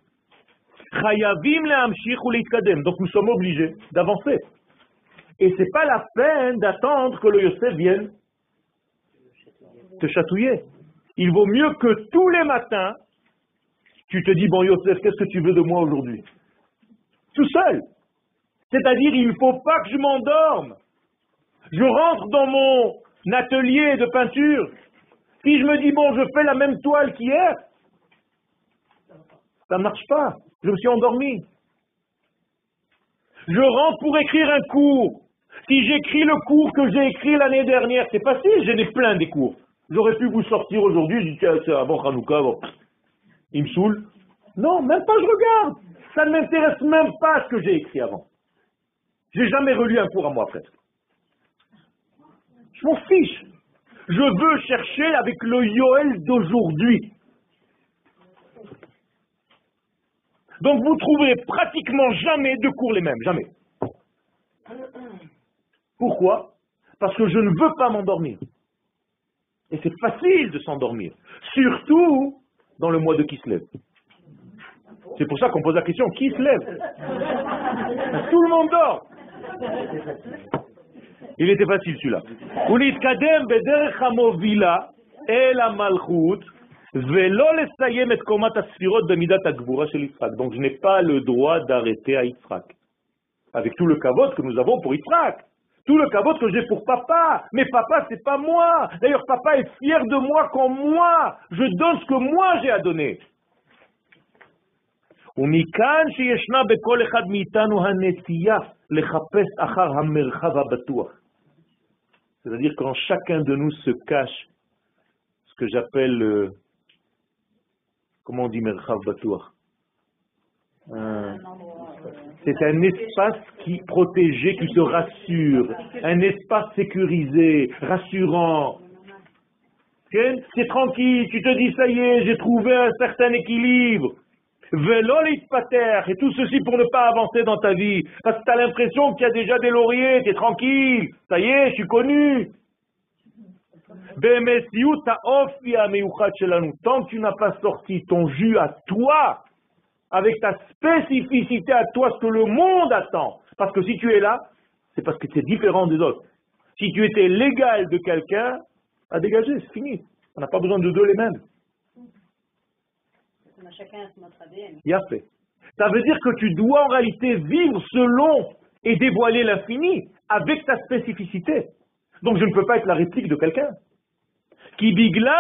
Donc nous sommes obligés d'avancer. Et ce n'est pas la peine d'attendre que le Yosef vienne te chatouiller. Il vaut mieux que tous les matins, tu te dis, bon Yosef, qu'est-ce que tu veux de moi aujourd'hui? Tout seul. C'est-à-dire, il ne faut pas que je m'endorme. Je rentre dans mon atelier de peinture. Si je me dis, bon, je fais la même toile qu'hier, ça ne marche pas. Je me suis endormi. Je rentre pour écrire un cours. Si j'écris le cours que j'ai écrit l'année dernière, c'est facile, j'en ai plein des cours. J'aurais pu vous sortir aujourd'hui, je dis, tiens, c'est avant Hanouka, bon, il me saoule. Non, même pas je regarde. Ça ne m'intéresse même pas ce que j'ai écrit avant. J'ai jamais relu un cours à moi presque. Je m'en fiche. Je veux chercher avec le Yoel d'aujourd'hui. Donc vous trouverez pratiquement jamais deux cours les mêmes, jamais. Pourquoi? Parce que je ne veux pas m'endormir. Et c'est facile de s'endormir, surtout dans le mois de Kislev. C'est pour ça qu'on pose la question, qui se lève? Tout le monde dort. Il était facile celui-là. Donc je n'ai pas le droit d'arrêter à Yitzhak. Avec tout le kavod que nous avons pour Yitzhak. Tout le kavod que j'ai pour papa. Mais papa, c'est pas moi. D'ailleurs, papa est fier de moi quand moi, je donne ce que moi j'ai à donner. C'est-à-dire quand chacun de nous se cache, ce que j'appelle, euh, comment on dit merchav batuach? euh, C'est un espace qui protégé, qui te rassure, un espace sécurisé, rassurant. C'est tranquille, tu te dis ça y est, j'ai trouvé un certain équilibre. Et tout ceci pour ne pas avancer dans ta vie. Parce que tu as l'impression qu'il y a déjà des lauriers, tu es tranquille. Ça y est, je suis connu. Tant que tu n'as pas sorti ton jus à toi, avec ta spécificité à toi, ce que le monde attend. Parce que si tu es là, c'est parce que tu es différent des autres. Si tu étais l'égal de quelqu'un, à dégager, c'est fini. On n'a pas besoin de deux les mêmes. On a chacun notre A D N. Il a fait. Ça veut dire que tu dois en réalité vivre selon et dévoiler l'infini avec ta spécificité. Donc je ne peux pas être la réplique de quelqu'un. Car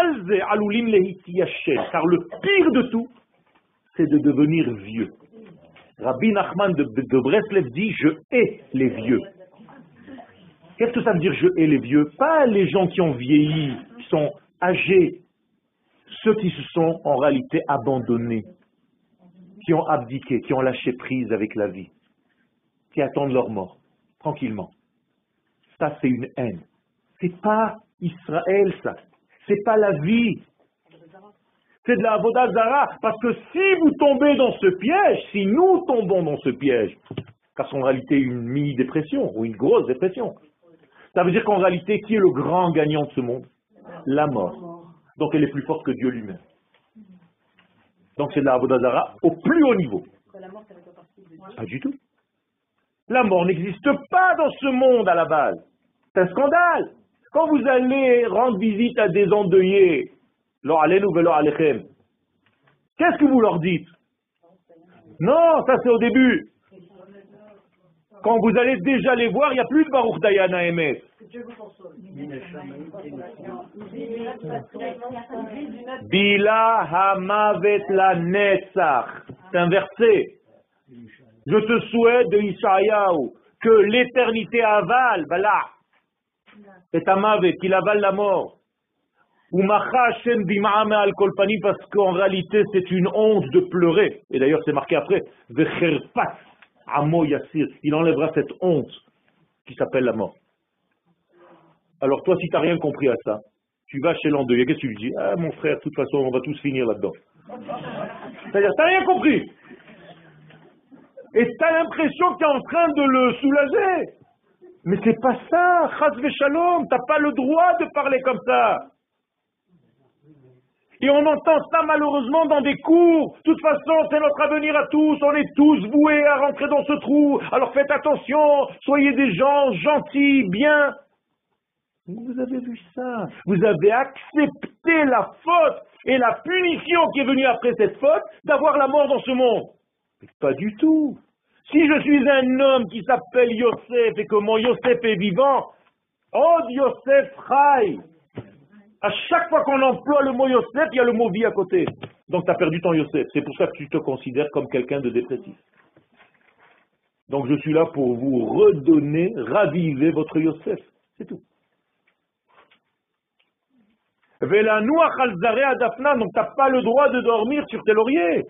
le pire de tout, c'est de devenir vieux. Rabbi Nachman de, de Breslev dit, je hais les vieux. Qu'est-ce que ça veut dire, je hais les vieux? Pas les gens qui ont vieilli, qui sont âgés. Ceux qui se sont en réalité abandonnés, qui ont abdiqué, qui ont lâché prise avec la vie. qui attendent leur mort, tranquillement. Ça, c'est une haine. C'est pas Israël, ça. C'est pas la vie. C'est de la avoda zara. Parce que si vous tombez dans ce piège, si nous tombons dans ce piège, car c'est en réalité une mini-dépression ou une grosse dépression, ça veut dire qu'en réalité, qui est le grand gagnant de ce monde? La mort. Donc elle est plus forte que Dieu lui-même. Donc c'est de la avoda zara au plus haut niveau. Pas du tout. La mort n'existe pas dans ce monde à la base. C'est un scandale. Quand vous allez rendre visite à des endeuillés, qu'est-ce que vous leur dites? Non, ça c'est au début. Quand vous allez déjà les voir, il n'y a plus de Baruch Dayan Haemet. Bila hamavet la netzach. C'est un verset. Je te souhaite de Ishayahu que l'éternité avale, bala, c'est amavet, qu'il avale la mort. Ou macha Hashem bima'ame al kolpani, parce qu'en réalité c'est une honte de pleurer. Et d'ailleurs c'est marqué après, vecherpat amo yassir. Il enlèvera cette honte qui s'appelle la mort. Alors toi, si tu n'as rien compris à ça, tu vas chez l'endeuillé, qu'est-ce que tu lui dis? Ah mon frère, de toute façon on va tous finir là-dedans. C'est-à-dire, tu n'as rien compris. Et tu as l'impression que tu es en train de le soulager. Mais c'est pas ça, chas v'shalom, tu n'as pas le droit de parler comme ça. Et on entend ça malheureusement dans des cours. De toute façon, c'est notre avenir à tous, on est tous voués à rentrer dans ce trou. Alors faites attention, soyez des gens gentils, bien. Vous avez vu ça, vous avez accepté la faute et la punition qui est venue après cette faute d'avoir la mort dans ce monde. Mais pas du tout. Si je suis un homme qui s'appelle Yosef et que mon Yosef est vivant, oh Yosef Chai. À chaque fois qu'on emploie le mot Yosef, il y a le mot vie à côté. Donc tu as perdu ton Yosef. C'est pour ça que tu te considères comme quelqu'un de dépressif. Donc je suis là pour vous redonner, raviver votre Yosef. C'est tout. Donc tu n'as pas le droit de dormir sur tes lauriers.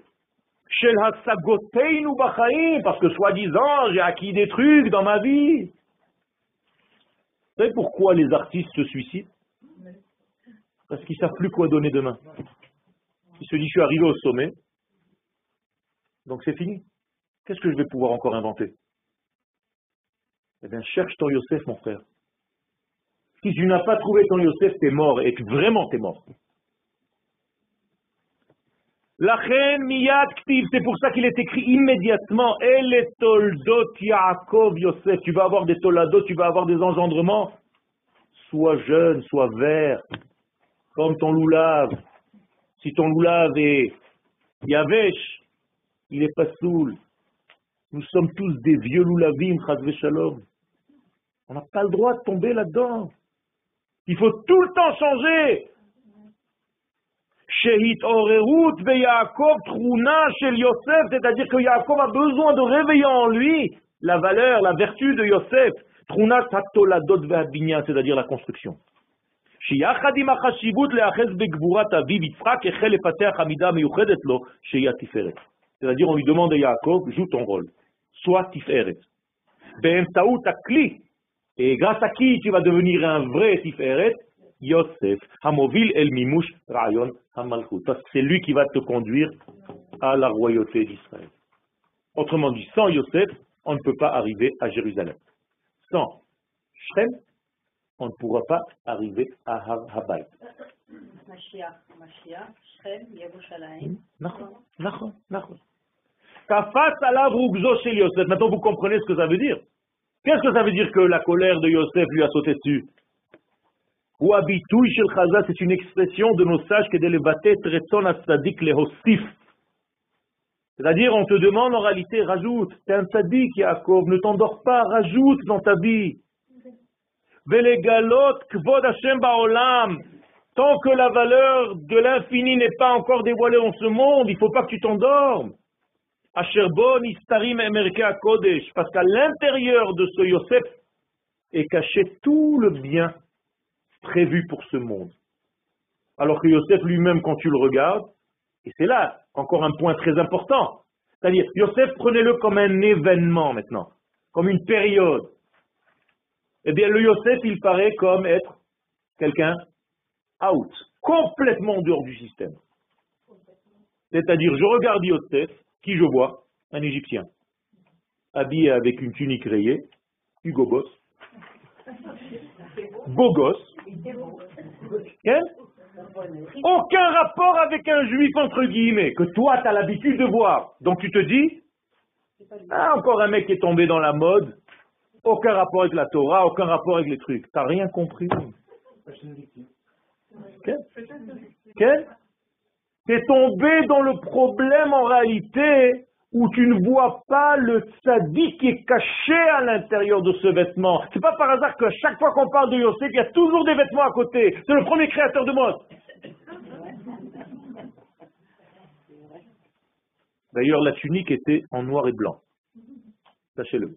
Parce que soi-disant, j'ai acquis des trucs dans ma vie. Vous savez pourquoi les artistes se suicident? Parce qu'ils ne savent plus quoi donner demain. Ils se disent, je suis arrivé au sommet, donc c'est fini. Qu'est-ce que je vais pouvoir encore inventer? Eh bien, cherche ton Yosef, mon frère. Si tu n'as pas trouvé ton Yosef, t'es mort, et que vraiment t'es mort. La reine miyad ktiv, c'est pour ça qu'il est écrit immédiatement, El toldot Yaakov Yosef. Tu vas avoir des toladot, tu vas avoir des engendrements. Sois jeune, sois vert, comme ton loulav. Si ton loulav est yavesh, il est pas soul. Nous sommes tous des vieux loulavim, chas v'shalom. On n'a pas le droit de tomber là-dedans. Il faut tout le temps changer. Shehit orerut ve Yaakov truna shel Yosef, c'est-à-dire que Yaakov a besoin de réveiller en lui la valeur, la vertu de Yosef. Truna tatoladot ve'abinyan, c'est-à-dire la construction. שיחד עם החשיבות להיאחז בגבורת אביו יצחק החל לפתח עמידה מיוחדת לו שהיא התפארת. c'est-à-dire on lui demande à Yaakov, joue ton rôle, sois tiferet. באמצעות הכלי, et grâce à qui tu vas devenir un vrai tiferet? Yosef, hamovil el mimush rayon hamalchut. Parce que c'est lui qui va te conduire à la royauté d'Israël. Autrement dit, sans Yosef, on ne peut pas arriver à Jérusalem. Sans Shem, on ne pourra pas arriver à Har Habayit. Mashiach, Mashiach, Shem, Yerushalayim. Nachon, nachon, nachon. Kafat alav rugzo shel Yosef. Maintenant, vous comprenez ce que ça veut dire. Qu'est-ce que ça veut dire que la colère de Yosef lui a sauté dessus? Ou habitouy shel chaza, c'est une expression de nos sages que de levatet retzon as-tzadik lehosif. C'est-à-dire, on te demande en réalité, rajoute. T'es un tzadik, Yaakov, ne t'endors pas, rajoute dans ta vie. Velegalot kvod Hashem ba'olam. Tant que la valeur de l'infini n'est pas encore dévoilée dans ce monde, il ne faut pas que tu t'endormes. Asherbon istarim emerke hakodesh, parce qu'à l'intérieur de ce Yosef est caché tout le bien prévu pour ce monde. Alors que Yosef lui-même, quand tu le regardes, et c'est là encore un point très important, c'est-à-dire Yosef, prenez-le comme un événement maintenant. comme une période. Eh bien, le Yosef, il paraît comme être quelqu'un out, complètement en dehors du système. C'est-à-dire, je regarde Yosef, qui je vois? Un Égyptien, habillé avec une tunique rayée, Hugo Boss, beau gosse, hein? Aucun rapport avec un juif entre guillemets, que toi tu as l'habitude de voir. Donc tu te dis, ah, encore un mec qui est tombé dans la mode, aucun rapport avec la Torah, aucun rapport avec les trucs. T'as rien compris. Okay? Okay? T'es tombé dans le problème en réalité où tu ne vois pas le tzaddik qui est caché à l'intérieur de ce vêtement. C'est pas par hasard que chaque fois qu'on parle de Yosef, il y a toujours des vêtements à côté. C'est le premier créateur de mode. D'ailleurs, la tunique était en noir et blanc. Sachez-le.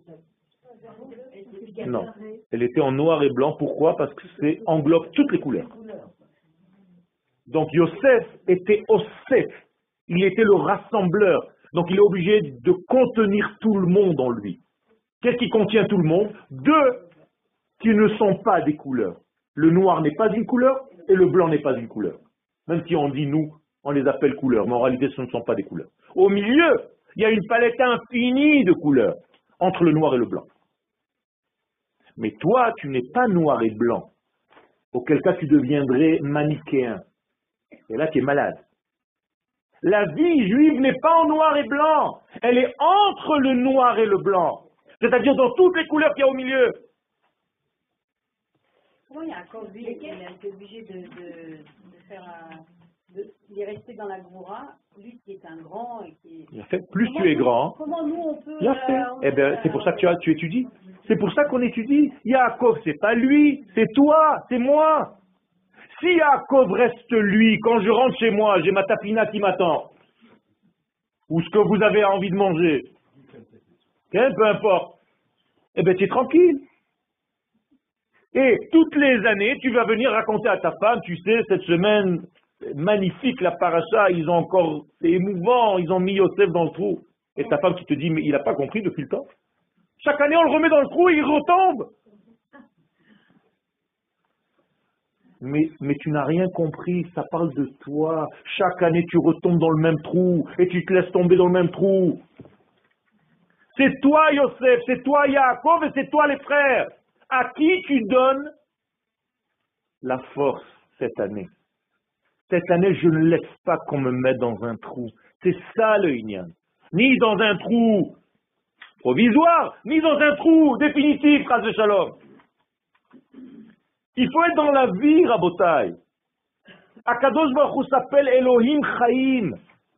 Non, elle était en noir et blanc. Pourquoi? Parce que c'est englobe toutes les couleurs. Donc Yosef était Osef. Il était le rassembleur. Donc il est obligé de contenir tout le monde en lui. Qu'est-ce qui contient tout le monde? Deux qui ne sont pas des couleurs. Le noir n'est pas une couleur et le blanc n'est pas une couleur. Même si on dit nous, on les appelle couleurs, mais en réalité ce ne sont pas des couleurs. Au milieu, il y a une palette infinie de couleurs entre le noir et le blanc. Mais toi, tu n'es pas noir et blanc. Auquel cas tu deviendrais manichéen. Et là tu es malade. La vie juive n'est pas en noir et blanc. Elle est entre le noir et le blanc. C'est-à-dire dans toutes les couleurs qu'il y a au milieu. Comment il y a encore lui, il a été obligé de, de, de faire un... De, il est resté dans la Goura, lui qui est un grand et qui est... Il a fait, plus comment tu es nous, grand, comment nous on peut... il a fait. Euh, Eh bien, c'est pour ça que tu, as, tu étudies. C'est pour ça qu'on étudie. Yaakov, c'est pas lui, c'est toi, c'est moi. Si Yaakov reste lui, quand je rentre chez moi, j'ai ma tapina qui m'attend, ou ce que vous avez envie de manger, hein, peu importe, eh bien tu es tranquille. Et toutes les années, tu vas venir raconter à ta femme, tu sais, cette semaine magnifique, la paracha, ils ont encore, c'est émouvant, ils ont mis Yosef dans le trou. Et ta femme qui te dit, mais il n'a pas compris depuis le temps. Chaque année, on le remet dans le trou et il retombe. Mais, mais tu n'as rien compris, ça parle de toi. Chaque année, tu retombes dans le même trou et tu te laisses tomber dans le même trou. C'est toi, Yosef, c'est toi, Yaakov, et c'est toi, les frères. À qui tu donnes la force cette année? Cette année, je ne laisse pas qu'on me mette dans un trou. C'est ça le Inyan. Ni dans un trou provisoire, ni dans un trou définitif, Chas v'Shalom. Il faut être dans la vie, Rabotai. Akadosh Baruch Hu s'appelle Elohim Chaim.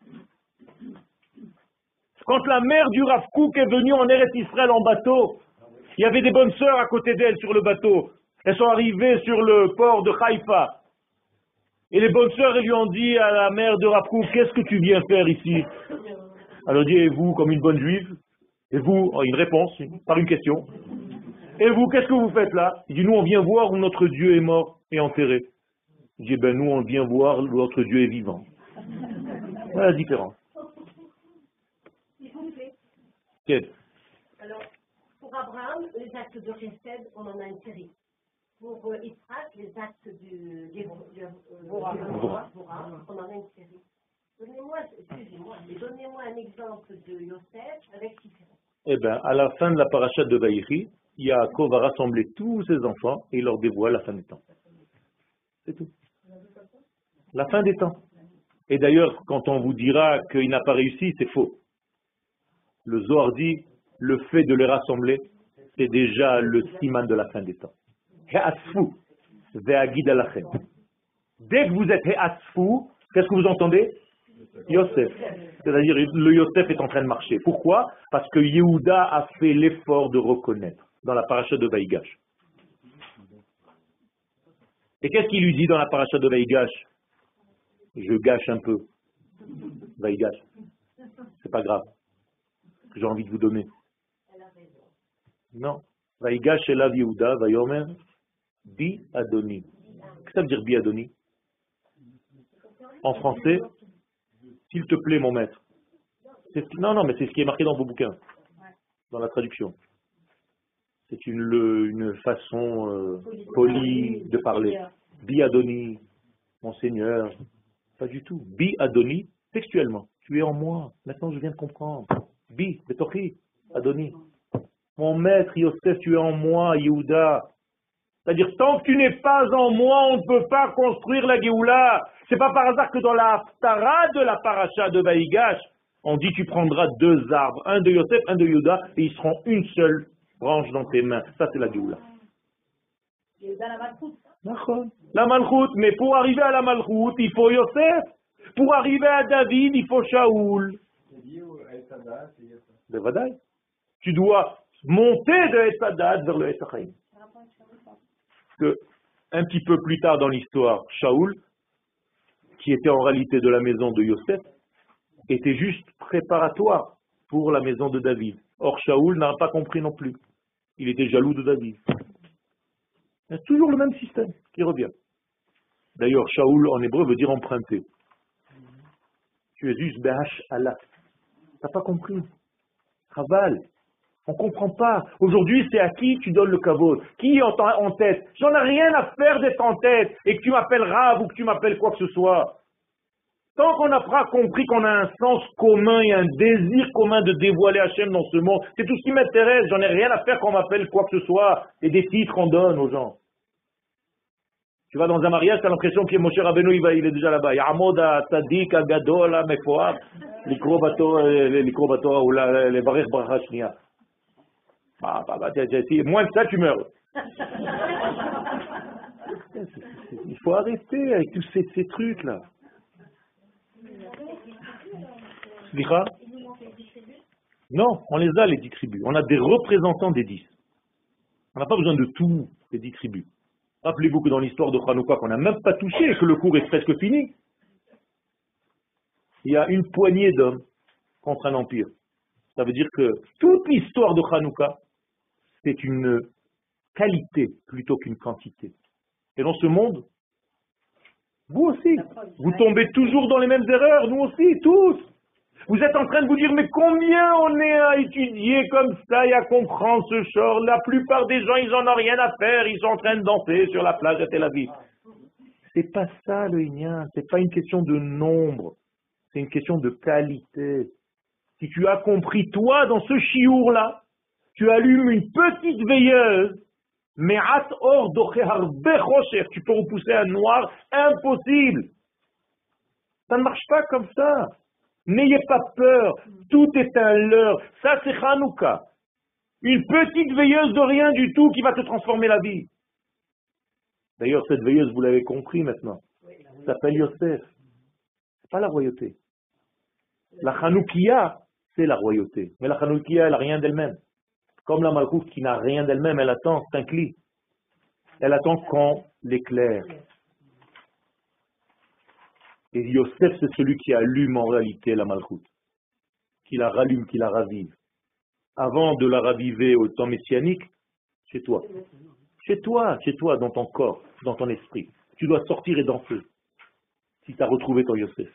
Quand la mère du Rav Kook est venue en Eretz Israël en bateau, il y avait des bonnes sœurs à côté d'elle sur le bateau. Elles sont arrivées sur le port de Haïfa. Et les bonnes sœurs, elles lui ont dit à la mère de Rav Kook, qu'est-ce que tu viens faire ici? Elle a dit, et vous, comme une bonne juive? Et vous, une réponse, par une question. Et vous, qu'est-ce que vous faites là? Il dit, nous, on vient voir où notre Dieu est mort et enterré. Il dit, ben nous, on vient voir où notre Dieu est vivant. Voilà la différence. S'il vous plaît. Quel? Alors, pour Abraham, les actes de Chesed, on en a une série. Pour euh, Yitzhak, les actes du Vorah, on en a une série. Donnez-moi, excusez-moi, mais donnez-moi un exemple de Yosef avec Sisera. Eh bien, à la fin de la paracha de Vaïchi, Yaakov va rassembler tous ses enfants et il leur dévoile la fin des temps. C'est tout. La fin des temps. Et d'ailleurs, quand on vous dira qu'il n'a pas réussi, c'est faux. Le Zohar dit, le fait de les rassembler, c'est déjà le siman de la fin des temps. He'asfu, ve'agid alachem. Dès que vous êtes he'asfu, qu'est-ce que vous entendez? Yosef. C'est-à-dire, le Yosef est en train de marcher. Pourquoi? Parce que Yehuda a fait l'effort de reconnaître dans la paracha de Vaïgash. Et qu'est-ce qu'il lui dit dans la paracha de Vaïgash? Je gâche un peu. Vaïgash. C'est pas grave. J'ai envie de vous donner. Non. Vaïgash elav Yehuda, Vayomer, Bi Adoni. Qu'est-ce que ça veut dire Bi Adoni? En français, s'il te plaît, mon maître. Ce qui... Non, non, mais c'est ce qui est marqué dans vos bouquins, dans la traduction. C'est une, le- une façon euh, polie de parler. Bi Adoni, mon Seigneur. Pas du tout. Bi Adoni, textuellement. Tu es en moi. Maintenant, je viens de comprendre. Bi, Betochi, Adoni. Mon maître Yosef, tu es en moi, Yehuda. C'est-à-dire, tant que tu n'es pas en moi, on ne peut pas construire la Géoula. C'est pas par hasard que dans la Haftara de la paracha de Vaïgash, on dit tu prendras deux arbres, un de Yosef, un de Yehuda, et ils seront une seule branche dans tes mains. Ça, c'est la Géoula. D'accord. La Malchut, mais pour arriver à la Malchut, il faut Yosef. Pour arriver à David, il faut Shaoul. C'est lié au Etzadat, c'est lié à ça. Bevadaï. Tu dois monter de Etzadat vers le Etzachaim. Que un petit peu plus tard dans l'histoire, Shaoul, qui était en réalité de la maison de Yosef, était juste préparatoire pour la maison de David. Or, Shaoul n'a pas compris non plus. Il était jaloux de David. Il y a toujours le même système qui revient. D'ailleurs, Shaoul en hébreu veut dire emprunter. Tu es juste Behash Allah. Tu n'as pas compris. Chaval. On ne comprend pas. Aujourd'hui, c'est à qui tu donnes le kavod. Qui est en, en tête? J'en ai rien à faire d'être en tête et que tu m'appelles Rav ou que tu m'appelles quoi que ce soit. Tant qu'on n'a pas compris qu'on a un sens commun et un désir commun de dévoiler Hachem dans ce monde, c'est tout ce qui m'intéresse. J'en ai rien à faire qu'on m'appelle quoi que ce soit et des titres qu'on donne aux gens. Tu vas dans un mariage, tu as l'impression que Moshe Rabbeinu, il, va, il est déjà là-bas. Ya'amod ha'tzadik ha'gadol ha'mefoar likro batorah ou les barer bracha shniya. Ah, bah, bah, tiens, tiens, si, moins que ça, tu meurs. Il faut arrêter avec tous ces, ces trucs-là. Non, on les a, les dix tribus. On a des représentants des dix. On n'a pas besoin de tous les dix tribus. Rappelez-vous que dans l'histoire de Hanouka, qu'on n'a même pas touché et que le cours est presque fini, il y a une poignée d'hommes contre un empire. Ça veut dire que toute l'histoire de Hanouka, c'est une qualité plutôt qu'une quantité. Et dans ce monde, vous aussi, vous tombez toujours dans les mêmes erreurs, nous aussi, tous. Vous êtes en train de vous dire, mais combien on est à étudier comme ça et à comprendre ce genre? La plupart des gens, ils n'en ont rien à faire, ils sont en train de danser sur la plage de Tel Aviv. C'est pas ça le Inyan, c'est pas une question de nombre, c'est une question de qualité. Si tu as compris, toi, dans ce chiour-là, tu allumes une petite veilleuse, mais or tu peux repousser un noir impossible. Ça ne marche pas comme ça. N'ayez pas peur, tout est un leurre. Ça, c'est Hanouka. Une petite veilleuse de rien du tout qui va te transformer la vie. D'ailleurs, cette veilleuse, vous l'avez compris maintenant, s'appelle Yosef. C'est pas la royauté. La Hanoukia, c'est la royauté. Mais la Hanoukia, elle n'a rien d'elle-même. Comme la Malchoute qui n'a rien d'elle-même, elle attend, c'est un cli. Elle attend qu'on l'éclaire. Et Yosef, c'est celui qui allume en réalité la Malchoute. Qui la rallume, qui la ravive. Avant de la raviver au temps messianique, chez toi. Chez toi, chez toi, dans ton corps, dans ton esprit. Tu dois sortir et danser. Si tu as retrouvé ton Yosef.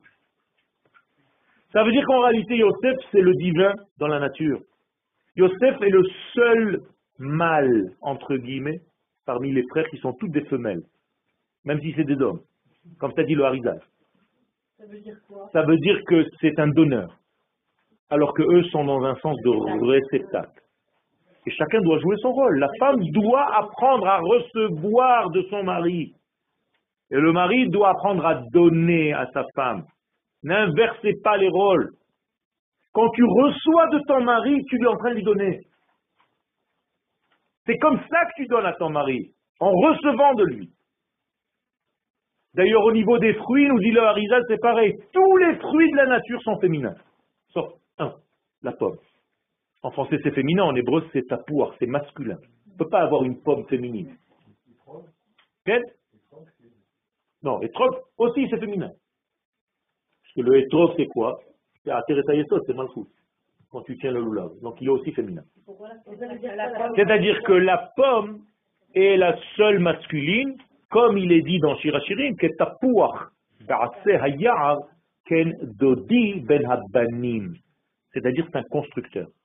Ça veut dire qu'en réalité, Yosef, c'est le divin dans la nature. Yosef est le seul mâle, entre guillemets, parmi les frères qui sont toutes des femelles. Même si c'est des hommes. Comme t'as dit le Harizal. Ça veut dire quoi? Ça veut dire que c'est un donneur. Alors que eux sont dans un sens de réceptacle. Et chacun doit jouer son rôle. La femme doit apprendre à recevoir de son mari. Et le mari doit apprendre à donner à sa femme. N'inversez pas les rôles. Quand tu reçois de ton mari, tu lui es en train de lui donner. C'est comme ça que tu donnes à ton mari, en recevant de lui. D'ailleurs, au niveau des fruits, nous dit le Harizal, c'est pareil. Tous les fruits de la nature sont féminins. Sauf un, la pomme. En français, c'est féminin, en hébreu, c'est tapouar, c'est masculin. On ne peut pas avoir une pomme féminine. Quel? Non, étrog aussi, c'est féminin. Parce que le étrog, c'est quoi? C'est à Teresa Yesod, c'est Malchut. Quand tu tiens le loulav. Donc, il est aussi féminin. C'est-à-dire que la pomme est la seule masculine, comme il est dit dans Shirachirim, que tapouach, ba'aseh hayar, ken dodi ben habanim. C'est-à-dire c'est un constructeur.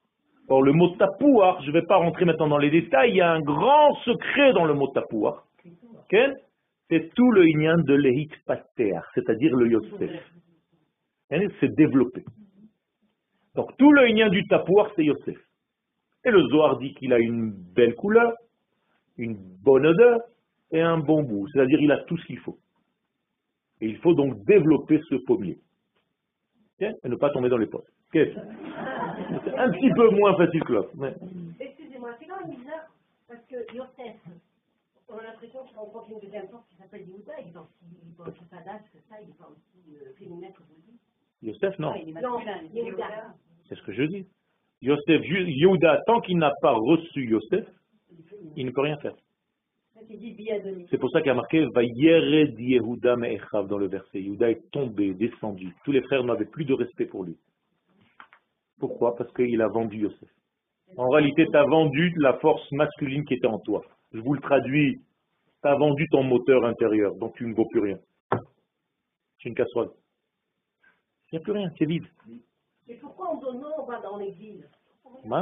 Or, le mot tapouar, je ne vais pas rentrer maintenant dans les détails, il y a un grand secret dans le mot tapouar. Okay? C'est tout le inyan de l'ehit pater, c'est-à-dire le Yosef. C'est développé. Donc, tout le inyan du tapouar, c'est Yosef. Et le Zohar dit qu'il a une belle couleur, une bonne odeur et un bon goût. C'est-à-dire qu'il a tout ce qu'il faut. Et il faut donc développer ce pommier. Okay? Et ne pas tomber dans les potes. Okay? C'est un petit peu moins facile que l'autre. Mais... Excusez-moi, c'est quand même bizarre, parce que Yosef, on a l'impression qu'il rencontre une deuxième force qui s'appelle Yehuda, il est aussi bon, Sadach, que ça, il est pas aussi euh, féminin que vous dites. Yosef, non. Non, Yehuda. C'est ce que je dis. Yosef, Yehuda, tant qu'il n'a pas reçu Yosef, il ne peut rien faire. C'est pour ça qu'il y a marqué Vayered Yehuda me'echav dans le verset. Yehuda est tombé, descendu. Tous les frères n'avaient plus de respect pour lui. Pourquoi? Parce qu'il a vendu Yosef. En réalité, tu as vendu la force masculine qui était en toi. Je vous le traduis. Tu as vendu ton moteur intérieur, donc tu ne vaux plus rien. C'est une casserole. Il n'y a plus rien, c'est vide. Et pourquoi en donnant, on va dans l'exil? Hein?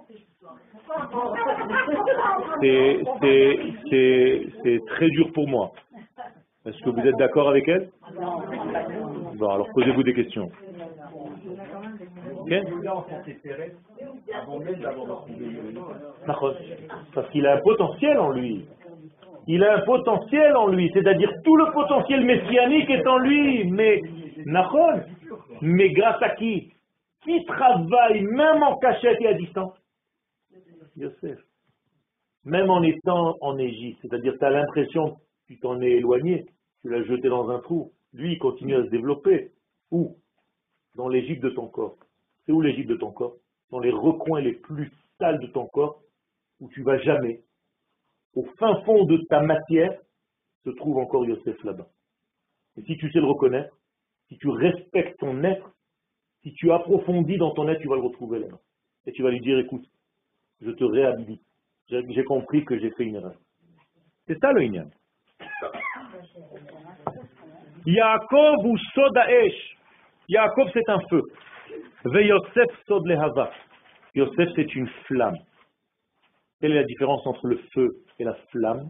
C'est, c'est, c'est, c'est très dur pour moi. Est-ce que vous êtes d'accord avec elle? Bon, alors posez-vous des questions. Okay? Parce qu'il a un potentiel en lui. Il a un potentiel en lui, c'est-à-dire tout le potentiel messianique est en lui. Mais, Nachon, mais grâce à qui? Qui travaille même en cachette et à distance? Yosef. Même en étant en Égypte, c'est-à-dire tu as l'impression que tu t'en es éloigné, tu l'as jeté dans un trou. Lui, il continue à se développer. Où? Dans l'Égypte de ton corps. C'est où l'Égypte de ton corps? Dans les recoins les plus sales de ton corps, où tu vas jamais. Au fin fond de ta matière, se trouve encore Yosef là-bas. Et si tu sais le reconnaître, si tu respectes ton être, si tu approfondis dans ton être, tu vas le retrouver là-bas. Et tu vas lui dire, écoute, je te réhabilite. J'ai, j'ai compris que j'ai fait une erreur. C'est ça le Inyan. Yaakov ou Sodaesh. Yaakov, c'est un feu. Ve Yosef Sod Lehava. Yosef, c'est une flamme. Quelle est la différence entre le feu et la flamme?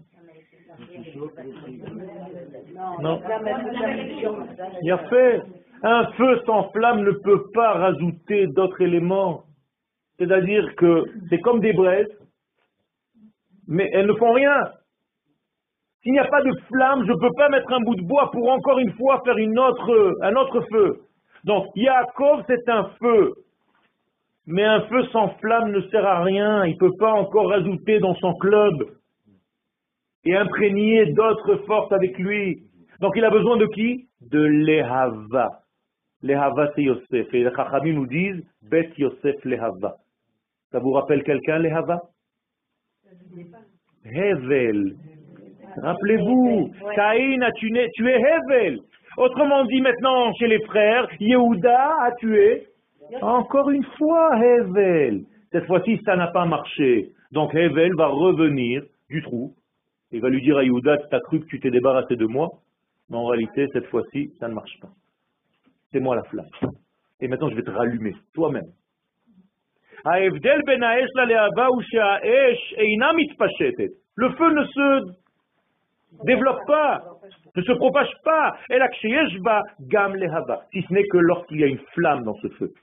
Non. Il a fait. Un feu sans flamme ne peut pas rajouter d'autres éléments. C'est-à-dire que c'est comme des braises, mais elles ne font rien. S'il n'y a pas de flamme, je ne peux pas mettre un bout de bois pour encore une fois faire une autre, un autre feu. Donc, Yaakov, c'est un feu. Mais un feu sans flamme ne sert à rien. Il ne peut pas encore rajouter dans son club et imprégner d'autres forces avec lui. Donc, il a besoin de qui? De l'Ehava. L'Ehava, c'est Yosef. Et les Chachamim nous disent Bet Yosef l'Ehava. Ça vous rappelle quelqu'un, l'Ehava? Hevel. Rappelez-vous, Caïn a tué, tué Hevel. Autrement dit, maintenant, chez les frères, Yehuda a tué encore une fois Hevel. Cette fois-ci, ça n'a pas marché. Donc Hevel va revenir du trou. Il va lui dire à Yehuda, tu as cru que tu t'es débarrassé de moi, mais en réalité, cette fois-ci, ça ne marche pas. C'est moi la flamme. Et maintenant, je vais te rallumer, toi-même. Le feu ne se développe pas, ne se propage pas, si ce n'est que lorsqu'il y a une flamme dans ce feu.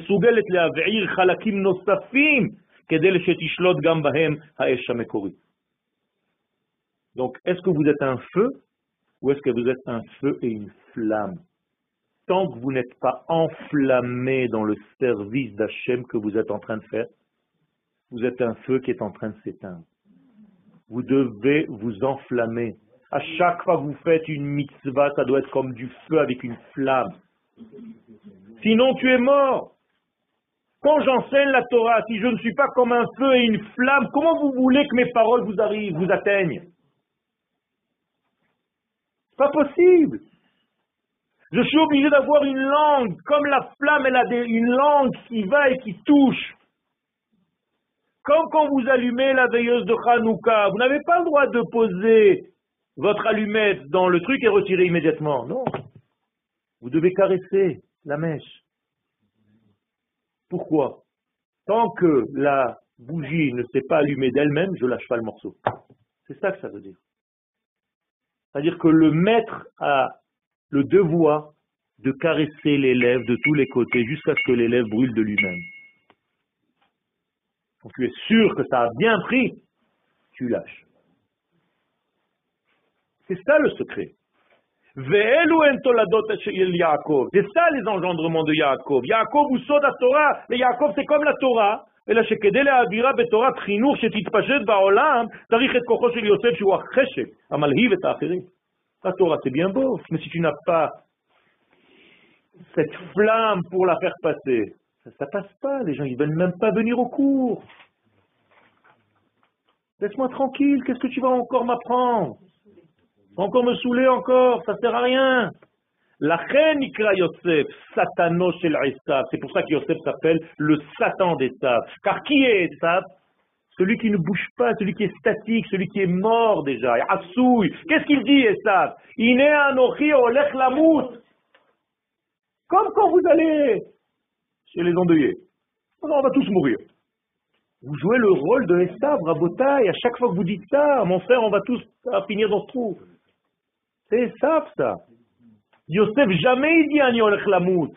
Donc, est-ce que vous êtes un feu ou est-ce que vous êtes un feu et une flamme? Tant que vous n'êtes pas enflammé dans le service d'Hachem que vous êtes en train de faire, vous êtes un feu qui est en train de s'éteindre. Vous devez vous enflammer. À chaque fois que vous faites une mitzvah, ça doit être comme du feu avec une flamme. Sinon, tu es mort. Quand j'enseigne la Torah, si je ne suis pas comme un feu et une flamme, comment vous voulez que mes paroles vous arrivent, vous atteignent? C'est pas possible. Je suis obligé d'avoir une langue, comme la flamme, elle a des, une langue qui va et qui touche. Comme quand vous allumez la veilleuse de Hanouka, vous n'avez pas le droit de poser votre allumette dans le truc et retirer immédiatement. Non. Vous devez caresser la mèche. Pourquoi? Tant que la bougie ne s'est pas allumée d'elle-même, je lâche pas le morceau. C'est ça que ça veut dire. C'est-à-dire que le maître a le devoir de caresser l'élève de tous les côtés jusqu'à ce que l'élève brûle de lui-même. Quand tu es sûr que ça a bien pris, tu lâches. C'est ça le secret. C'est ça les engendrements de Yaakov. Yaakov ou Soda Torah. Mais Yaakov c'est comme la Torah. אלא שכדי להעבירה בתורת חינוך שתתפשט בעולם, צריך את כוחו של יוסף שהוא החשק, המלהיב את האחרים. La Torah c'est bien beau, mais si tu n'as pas cette flamme pour la faire passer, ça, ça passe pas, les gens ils veulent même pas venir au cours. Laisse-moi tranquille, qu'est-ce que tu vas encore m'apprendre? Encore me saouler encore, ça sert à rien. La reine Ikra Yosef, Satano shel Esav. C'est pour ça que Yosef s'appelle le Satan d'Esav. Car qui est Esav? Celui qui ne bouge pas, celui qui est statique, celui qui est mort déjà. Assouille. Qu'est-ce qu'il dit Esav? Ine anochi olech lamut. Comme quand vous allez chez les endeuillés. On va tous mourir. Vous jouez le rôle de Esav, Rabotai. À chaque fois que vous dites ça, mon frère, on va tous finir dans ce trou. C'est Esav ça. Yosef jamais il dit Ani olech lamut.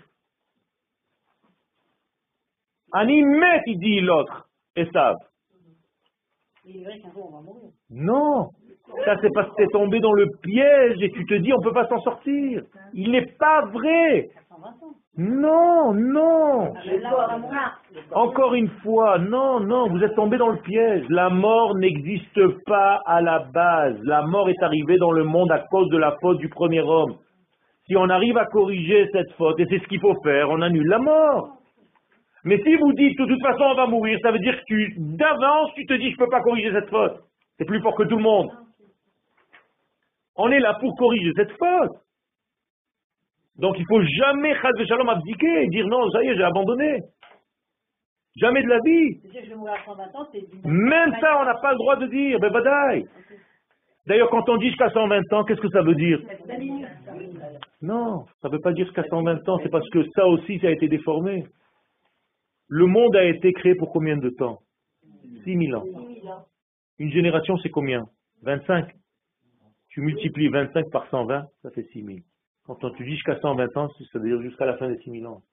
Ani met, il dit l'autre, Esav. Il est vrai qu'un jour on va mourir. Non, ça c'est parce que tu es tombé dans le piège et tu te dis on ne peut pas s'en sortir. Il n'est pas vrai. Non, non. Encore une fois, non, non, vous êtes tombé dans le piège. La mort n'existe pas à la base. La mort est arrivée dans le monde à cause de la faute du premier homme. Si on arrive à corriger cette faute, et c'est ce qu'il faut faire, on annule la mort. Mais si vous dites que de toute façon on va mourir, ça veut dire que tu, d'avance tu te dis je ne peux pas corriger cette faute. C'est plus fort que tout le monde. On est là pour corriger cette faute. Donc il ne faut jamais chas de shalom abdiquer et dire non, ça y est, j'ai abandonné. Jamais de la vie. Même ça, on n'a pas le droit de dire, ben badaï. D'ailleurs, quand on dit jusqu'à cent vingt ans, qu'est-ce que ça veut dire? Non, ça ne veut pas dire jusqu'à cent vingt ans, c'est parce que ça aussi, ça a été déformé. Le monde a été créé pour combien de temps? six mille ans. Une génération, c'est combien? vingt-cinq. Tu multiplies vingt-cinq par cent vingt, ça fait six mille. Quand tu dis jusqu'à cent vingt ans, ça veut dire jusqu'à la fin des six mille ans.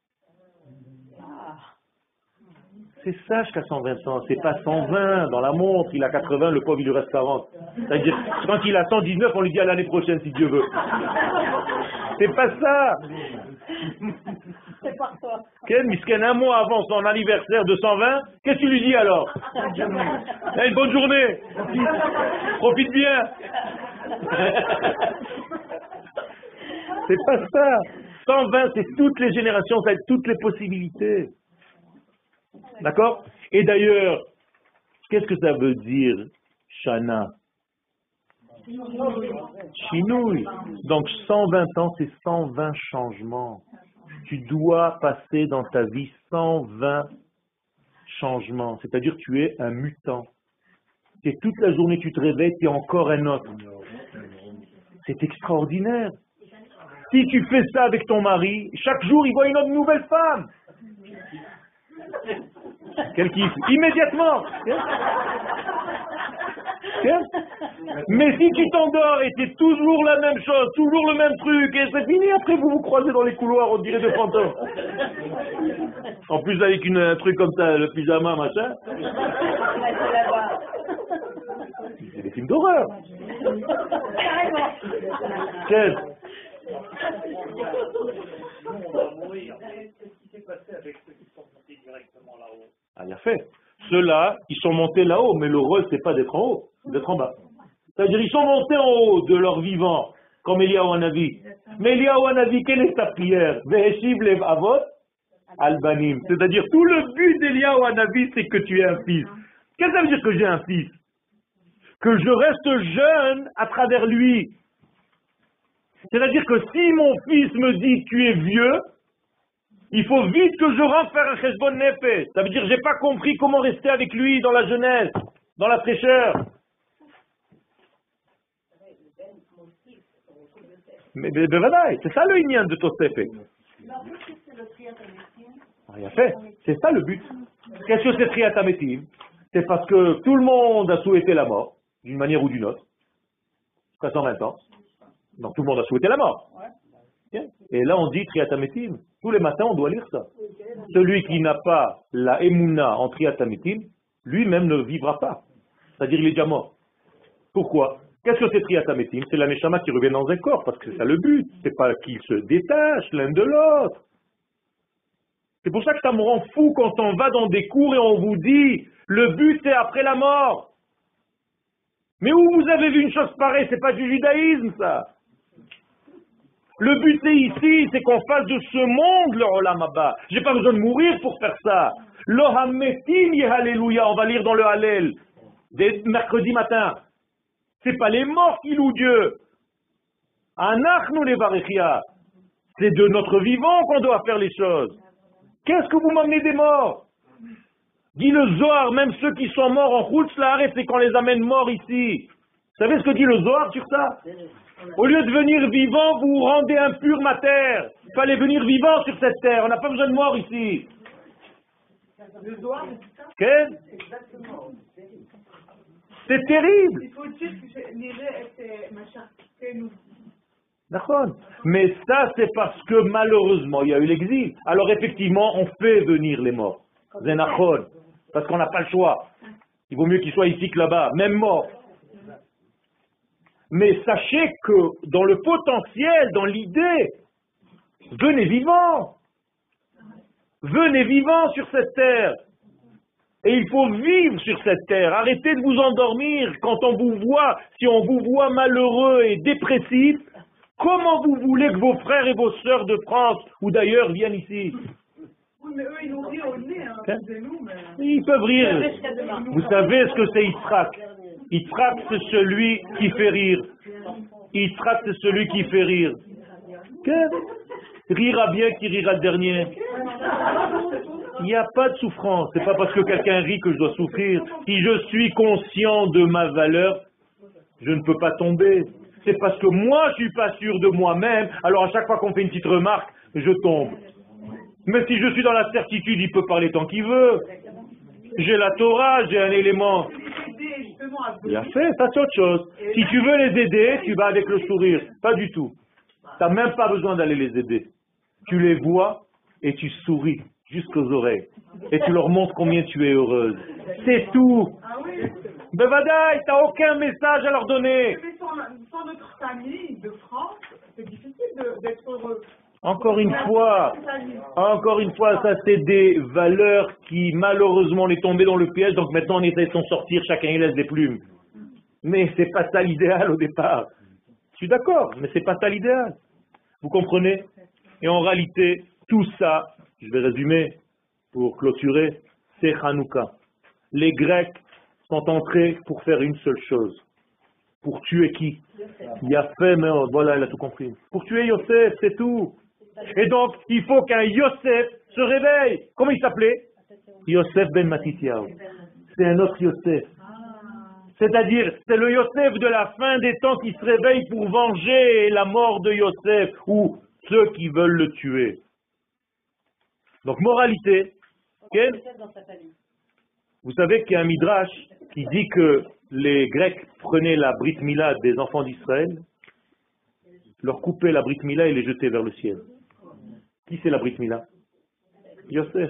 C'est ça jusqu'à cent vingt ans, c'est pas cent vingt dans la montre, il a quatre-vingts, le pauvre il lui reste quarante. C'est-à-dire, quand il a cent dix-neuf, on lui dit à l'année prochaine si Dieu veut. C'est pas ça. C'est par toi. Ken, misken, un mois avant son anniversaire de cent vingt, qu'est-ce que tu lui dis alors? Une bonne journée. Profite bien. C'est pas ça. cent vingt, c'est toutes les générations, ça va être toutes les possibilités. D'accord? Et d'ailleurs, qu'est-ce que ça veut dire, Shana? Chinouille. Donc cent vingt ans, c'est cent vingt changements. Tu dois passer dans ta vie cent vingt changements. C'est-à-dire que tu es un mutant. Et toute la journée, tu te réveilles, tu es encore un autre. C'est extraordinaire. Si tu fais ça avec ton mari, chaque jour, il voit une autre nouvelle femme. Quel kiff. Immédiatement. Mais si tu t'endors et c'est toujours la même chose, toujours le même truc, et c'est fini, après vous vous croisez dans les couloirs, on dirait deux fantômes. En plus avec une, un truc comme ça, le pyjama, machin. C'est des films d'horreur. Quel? Ah, il a fait. Ceux-là, ils sont montés là-haut, mais le rôle, c'est pas d'être en haut, c'est d'être en bas. C'est-à-dire, ils sont montés en haut de leur vivant, comme Eliyahu Hanavi. Mais Eliyahu Hanavi, quelle est sa prière? Ve'eshiv lev avot albanim. C'est-à-dire, tout le but d'Eliyahu Hanavi, c'est que tu aies un fils. Qu'est-ce que ça veut dire que j'ai un fils? Que je reste jeune à travers lui. C'est-à-dire que si mon fils me dit tu es vieux, il faut vite que je rentre faire un cheshbon nefesh. Ça veut dire que j'ai pas compris comment rester avec lui dans la jeunesse, dans la fraîcheur. Mais, mais, mais c'est ça le inyan de Tosefet. Ah, il a fait. C'est ça le but. Qu'est-ce que c'est Triat HaMetim? C'est parce que tout le monde a souhaité la mort, d'une manière ou d'une autre, jusqu'à cent vingt ans. Donc tout le monde a souhaité la mort. Et là on dit Triat HaMetim. Tous les matins on doit lire ça. Celui qui n'a pas la Emouna en Triat HaMetim, lui-même ne vivra pas. C'est-à-dire il est déjà mort. Pourquoi? Qu'est-ce que c'est Triat HaMetim? C'est la Neshama qui revient dans un corps, parce que c'est ça le but. C'est pas qu'ils se détachent l'un de l'autre. C'est pour ça que ça me rend fou quand on va dans des cours et on vous dit le but c'est après la mort. Mais où vous avez vu une chose pareille? C'est pas du judaïsme ça. Le but c'est ici, c'est qu'on fasse de ce monde le Olam Haba. J'ai pas besoin de mourir pour faire ça. Lo hametim yehalleluya, on va lire dans le Hallel, dès mercredi matin. C'est pas les morts qui louent Dieu. Anachnu levarechia. C'est de notre vivant qu'on doit faire les choses. Qu'est-ce que vous m'amenez des morts? Dit le Zohar, même ceux qui sont morts en Chutz La'aretz, c'est qu'on les amène morts ici. Vous savez ce que dit le Zohar sur ça? Au lieu de venir vivant, vous rendez impur ma terre. Il fallait venir vivant sur cette terre. On n'a pas besoin de mort ici. Le Zohar, c'est ça? Qu'est-ce? Exactement. C'est terrible. Il faut dire que Niré était machin. C'est nous. D'accord. Mais ça, c'est parce que malheureusement, il y a eu l'exil. Alors effectivement, on fait venir les morts. Zenachon. Parce qu'on n'a pas le choix. Il vaut mieux qu'ils soient ici que là-bas, même morts. Mais sachez que dans le potentiel, dans l'idée, venez vivants. Venez vivants sur cette terre. Et il faut vivre sur cette terre. Arrêtez de vous endormir quand on vous voit. Si on vous voit malheureux et dépressif, comment vous voulez que vos frères et vos sœurs de France ou d'ailleurs viennent ici? Oui, mais eux, ils nous rient au nez, hein. Hein? C'est nous, mais... Ils peuvent rire. Vous savez ce que c'est Yitzhak? Yitzhak, c'est celui qui fait rire. Yitzhak, c'est celui qui fait rire. Que? Rira bien qui rira le dernier. Il n'y a pas de souffrance. C'est pas parce que quelqu'un rit que je dois souffrir. Si je suis conscient de ma valeur, je ne peux pas tomber. C'est parce que moi, je suis pas sûr de moi-même. Alors à chaque fois qu'on fait une petite remarque, je tombe. Mais si je suis dans la certitude, il peut parler tant qu'il veut. J'ai la Torah, j'ai un élément. Il a fait, ça c'est autre chose. Si tu veux les aider, tu vas avec le sourire. Pas du tout. Tu n'as même pas besoin d'aller les aider. Tu les vois et tu souris jusqu'aux oreilles. Et tu leur montres combien tu es heureuse. C'est tout. Bevadaï, tu n'as aucun message à leur donner. Mais sans, sans notre famille de France, c'est difficile d'être heureux. Encore une fois, encore une fois, ça c'est des valeurs qui malheureusement on est tombé dans le piège, donc maintenant on essaie de s'en sortir, chacun il laisse des plumes. Mais c'est pas ça l'idéal au départ. Je suis d'accord, mais c'est pas ça l'idéal. Vous comprenez? Et en réalité, tout ça, je vais résumer pour clôturer, c'est Hanouka. Les Grecs sont entrés pour faire une seule chose. Pour tuer qui? Il a fait, mais voilà, il a tout compris. Pour tuer Yosef, c'est tout. Et donc, il faut qu'un Yosef se réveille. Comment il s'appelait? Yosef ben Matityahu. C'est un autre Yosef. C'est-à-dire, c'est le Yosef de la fin des temps qui se réveille pour venger la mort de Yosef ou ceux qui veulent le tuer. Donc, moralité. Okay? Vous savez qu'il y a un midrash qui dit que les Grecs prenaient la Brit Mila des enfants d'Israël, leur coupaient la Brit Mila et les jetaient vers le ciel. Qui c'est la Brit Mila? Yosef.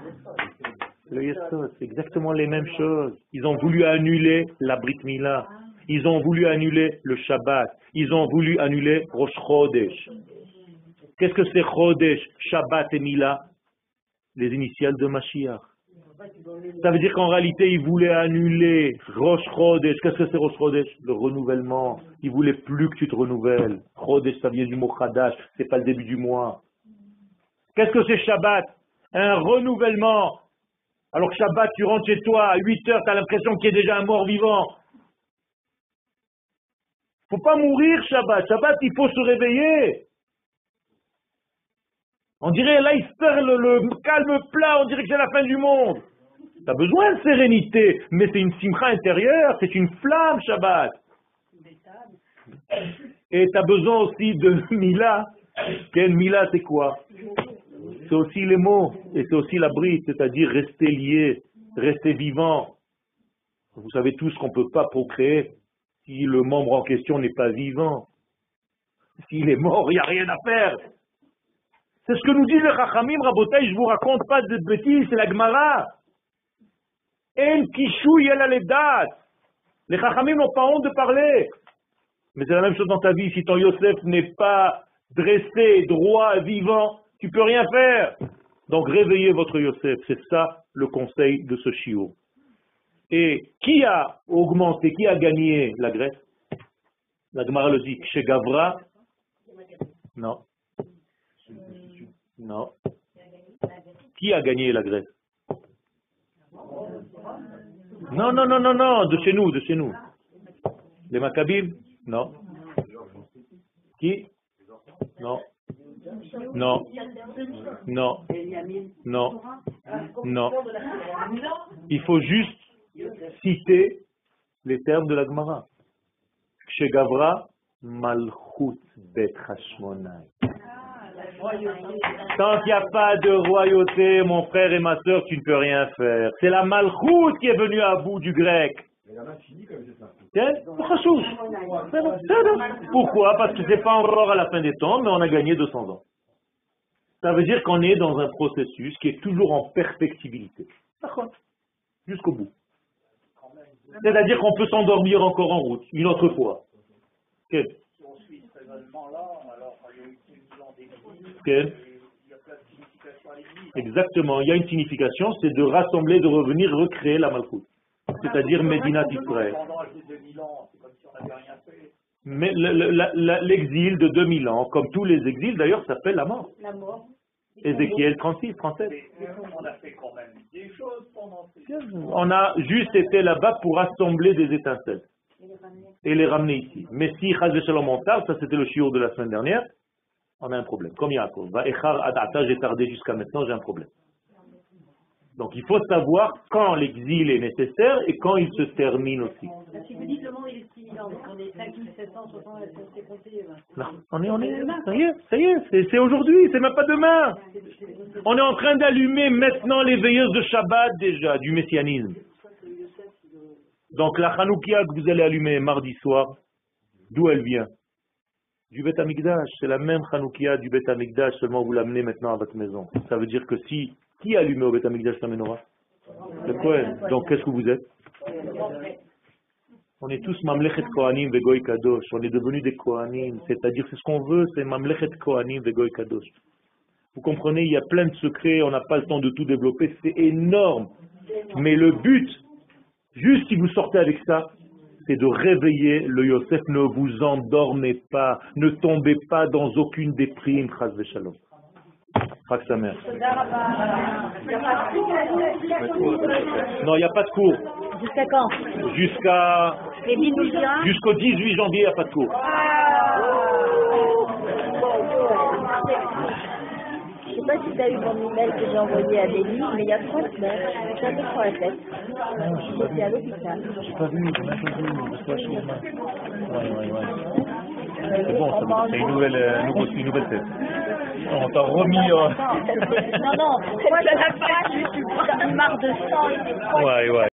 Le Yosef, c'est exactement les mêmes choses. Ils ont voulu annuler la Brit Mila. Ils ont voulu annuler le Shabbat. Ils ont voulu annuler Rosh Chodesh. Qu'est-ce que c'est Chodesh, Shabbat et Mila? Les initiales de Mashiach. Ça veut dire qu'en réalité, ils voulaient annuler Rosh Chodesh. Qu'est-ce que c'est Rosh Chodesh? Le renouvellement. Ils voulaient plus que tu te renouvelles. Chodesh, ça vient du mot Chadash. C'est pas le début du mois. Qu'est-ce que c'est Shabbat? Un renouvellement. Alors Shabbat, tu rentres chez toi, à huit heures, tu as l'impression qu'il y a déjà un mort vivant. Faut pas mourir Shabbat. Shabbat, il faut se réveiller. On dirait, là, il se perd le, le calme plat, on dirait que c'est la fin du monde. Tu as besoin de sérénité, mais c'est une simcha intérieure, c'est une flamme Shabbat. Et tu as besoin aussi de Mila. Quelle Mila, c'est quoi? c'est aussi les mots, et c'est aussi la bride, c'est-à-dire rester lié, rester vivant. Vous savez tous qu'on ne peut pas procréer si le membre en question n'est pas vivant. S'il est mort, il n'y a rien à faire. C'est ce que nous disent les Chachamim, Rabotai, je ne vous raconte pas de bêtises, c'est la Gemara. En kishou yela ledat. Les Chachamim n'ont pas honte de parler. Mais c'est la même chose dans ta vie. Si ton Yosef n'est pas dressé, droit, vivant, tu ne peux rien faire. Donc réveillez votre Yosef. C'est ça le conseil de ce shiur. Et qui a augmenté, qui a gagné la Grèce? La Gemara le dit. Chez Gavra? Non. Non. Qui a gagné la Grèce? Non, non, non, non, non, de chez nous, de chez nous. Les Maccabim? Non. Qui? Non. Non. Non. Non. Non. Il faut juste citer les termes de la Gemara. Chez Gavra, Malchut Bet Hashmonai. Tant qu'il n'y a pas de royauté, mon frère et ma soeur, tu ne peux rien faire. C'est la Malchut qui est venue à bout du grec. Pourquoi? Parce que ce n'est pas encore à la fin des temps, mais on a gagné deux cents ans. Ça veut dire qu'on est dans un processus qui est toujours en perfectibilité. Jusqu'au bout. C'est-à-dire qu'on peut s'endormir encore en route, une autre fois. Okay. Si on suit ce raisonnement-là, alors il y a eu mille ans d'exil, Okay. il y a plein de significations à l'église. Exactement, il y a une signification, c'est de rassembler, de revenir, recréer la Malchut. C'est-à-dire Médinat Israël. Pendant les deux mille ans, c'est comme si on n'avait rien fait. Mais le- le- la- la- l'exil de deux mille ans, comme tous les exils d'ailleurs, s'appelle la mort. La mort. Ézéchiel trente-six, trente-sept. Mais on a fait quand même des choses pendant ces On a juste été là-bas pour rassembler des étincelles et les ramener ici. Mais si Chaz v'Shalom on tarde, ça c'était le shiur de la semaine dernière, on a un problème. Comme Yaakov, va echar ad ata, j'ai tardé jusqu'à maintenant, j'ai un problème. Donc il faut savoir quand l'exil est nécessaire et quand il se termine aussi. Parce que vous dites le monde il est six mille ans, donc on est cinq mille sept cent soixante, c'est compté. Non, on est, on est, ça y est, ça y est, c'est, c'est aujourd'hui, c'est même pas demain. On est en train d'allumer maintenant les veilleuses de Shabbat déjà, du messianisme. Donc la Hanoukia que vous allez allumer mardi soir, d'où elle vient? Du Beth Amikdash. C'est la même Hanoukia du Beth Amikdash, seulement vous l'amenez maintenant à votre maison. Ça veut dire que si, qui a allumé au Beth Amikdash la menorah? Le Kohen. Donc qu'est-ce que vous êtes? On est tous Mamlechet Kohanim Vegoy Kadosh. On est devenus des Kohanim. C'est-à-dire, c'est ce qu'on veut, c'est Mamlechet Kohanim Vegoy Kadosh. Vous comprenez, il y a plein de secrets, on n'a pas le temps de tout développer, c'est énorme. Mais le but, juste si vous sortez avec ça, c'est de réveiller le Yosef. Ne vous endormez pas, ne tombez pas dans aucune déprime, Chaz v'Shalom. Chag Sameach. Non, il n'y a pas de cours. Jusqu'à quand? Jusqu'à Et puis nous dira. jusqu'au dix-huit janvier, il n'y a pas de cours. Je sais pas si tu as eu mon email que j'ai envoyé à Béli, mais il y a trois semaines, je suis sur la tête. J'étais à l'hôpital. J'ai pas vu, j'ai même pas vu, je suis à chemin. Ouais, ouais, ouais. C'est bon, c'est bon. C'est une nouvelle, euh, nouveau- une nouvelle tête. On t'a remis... euh, Non, non, moi je l'ai pas, je suis marre de sang et des Ouais, ouais.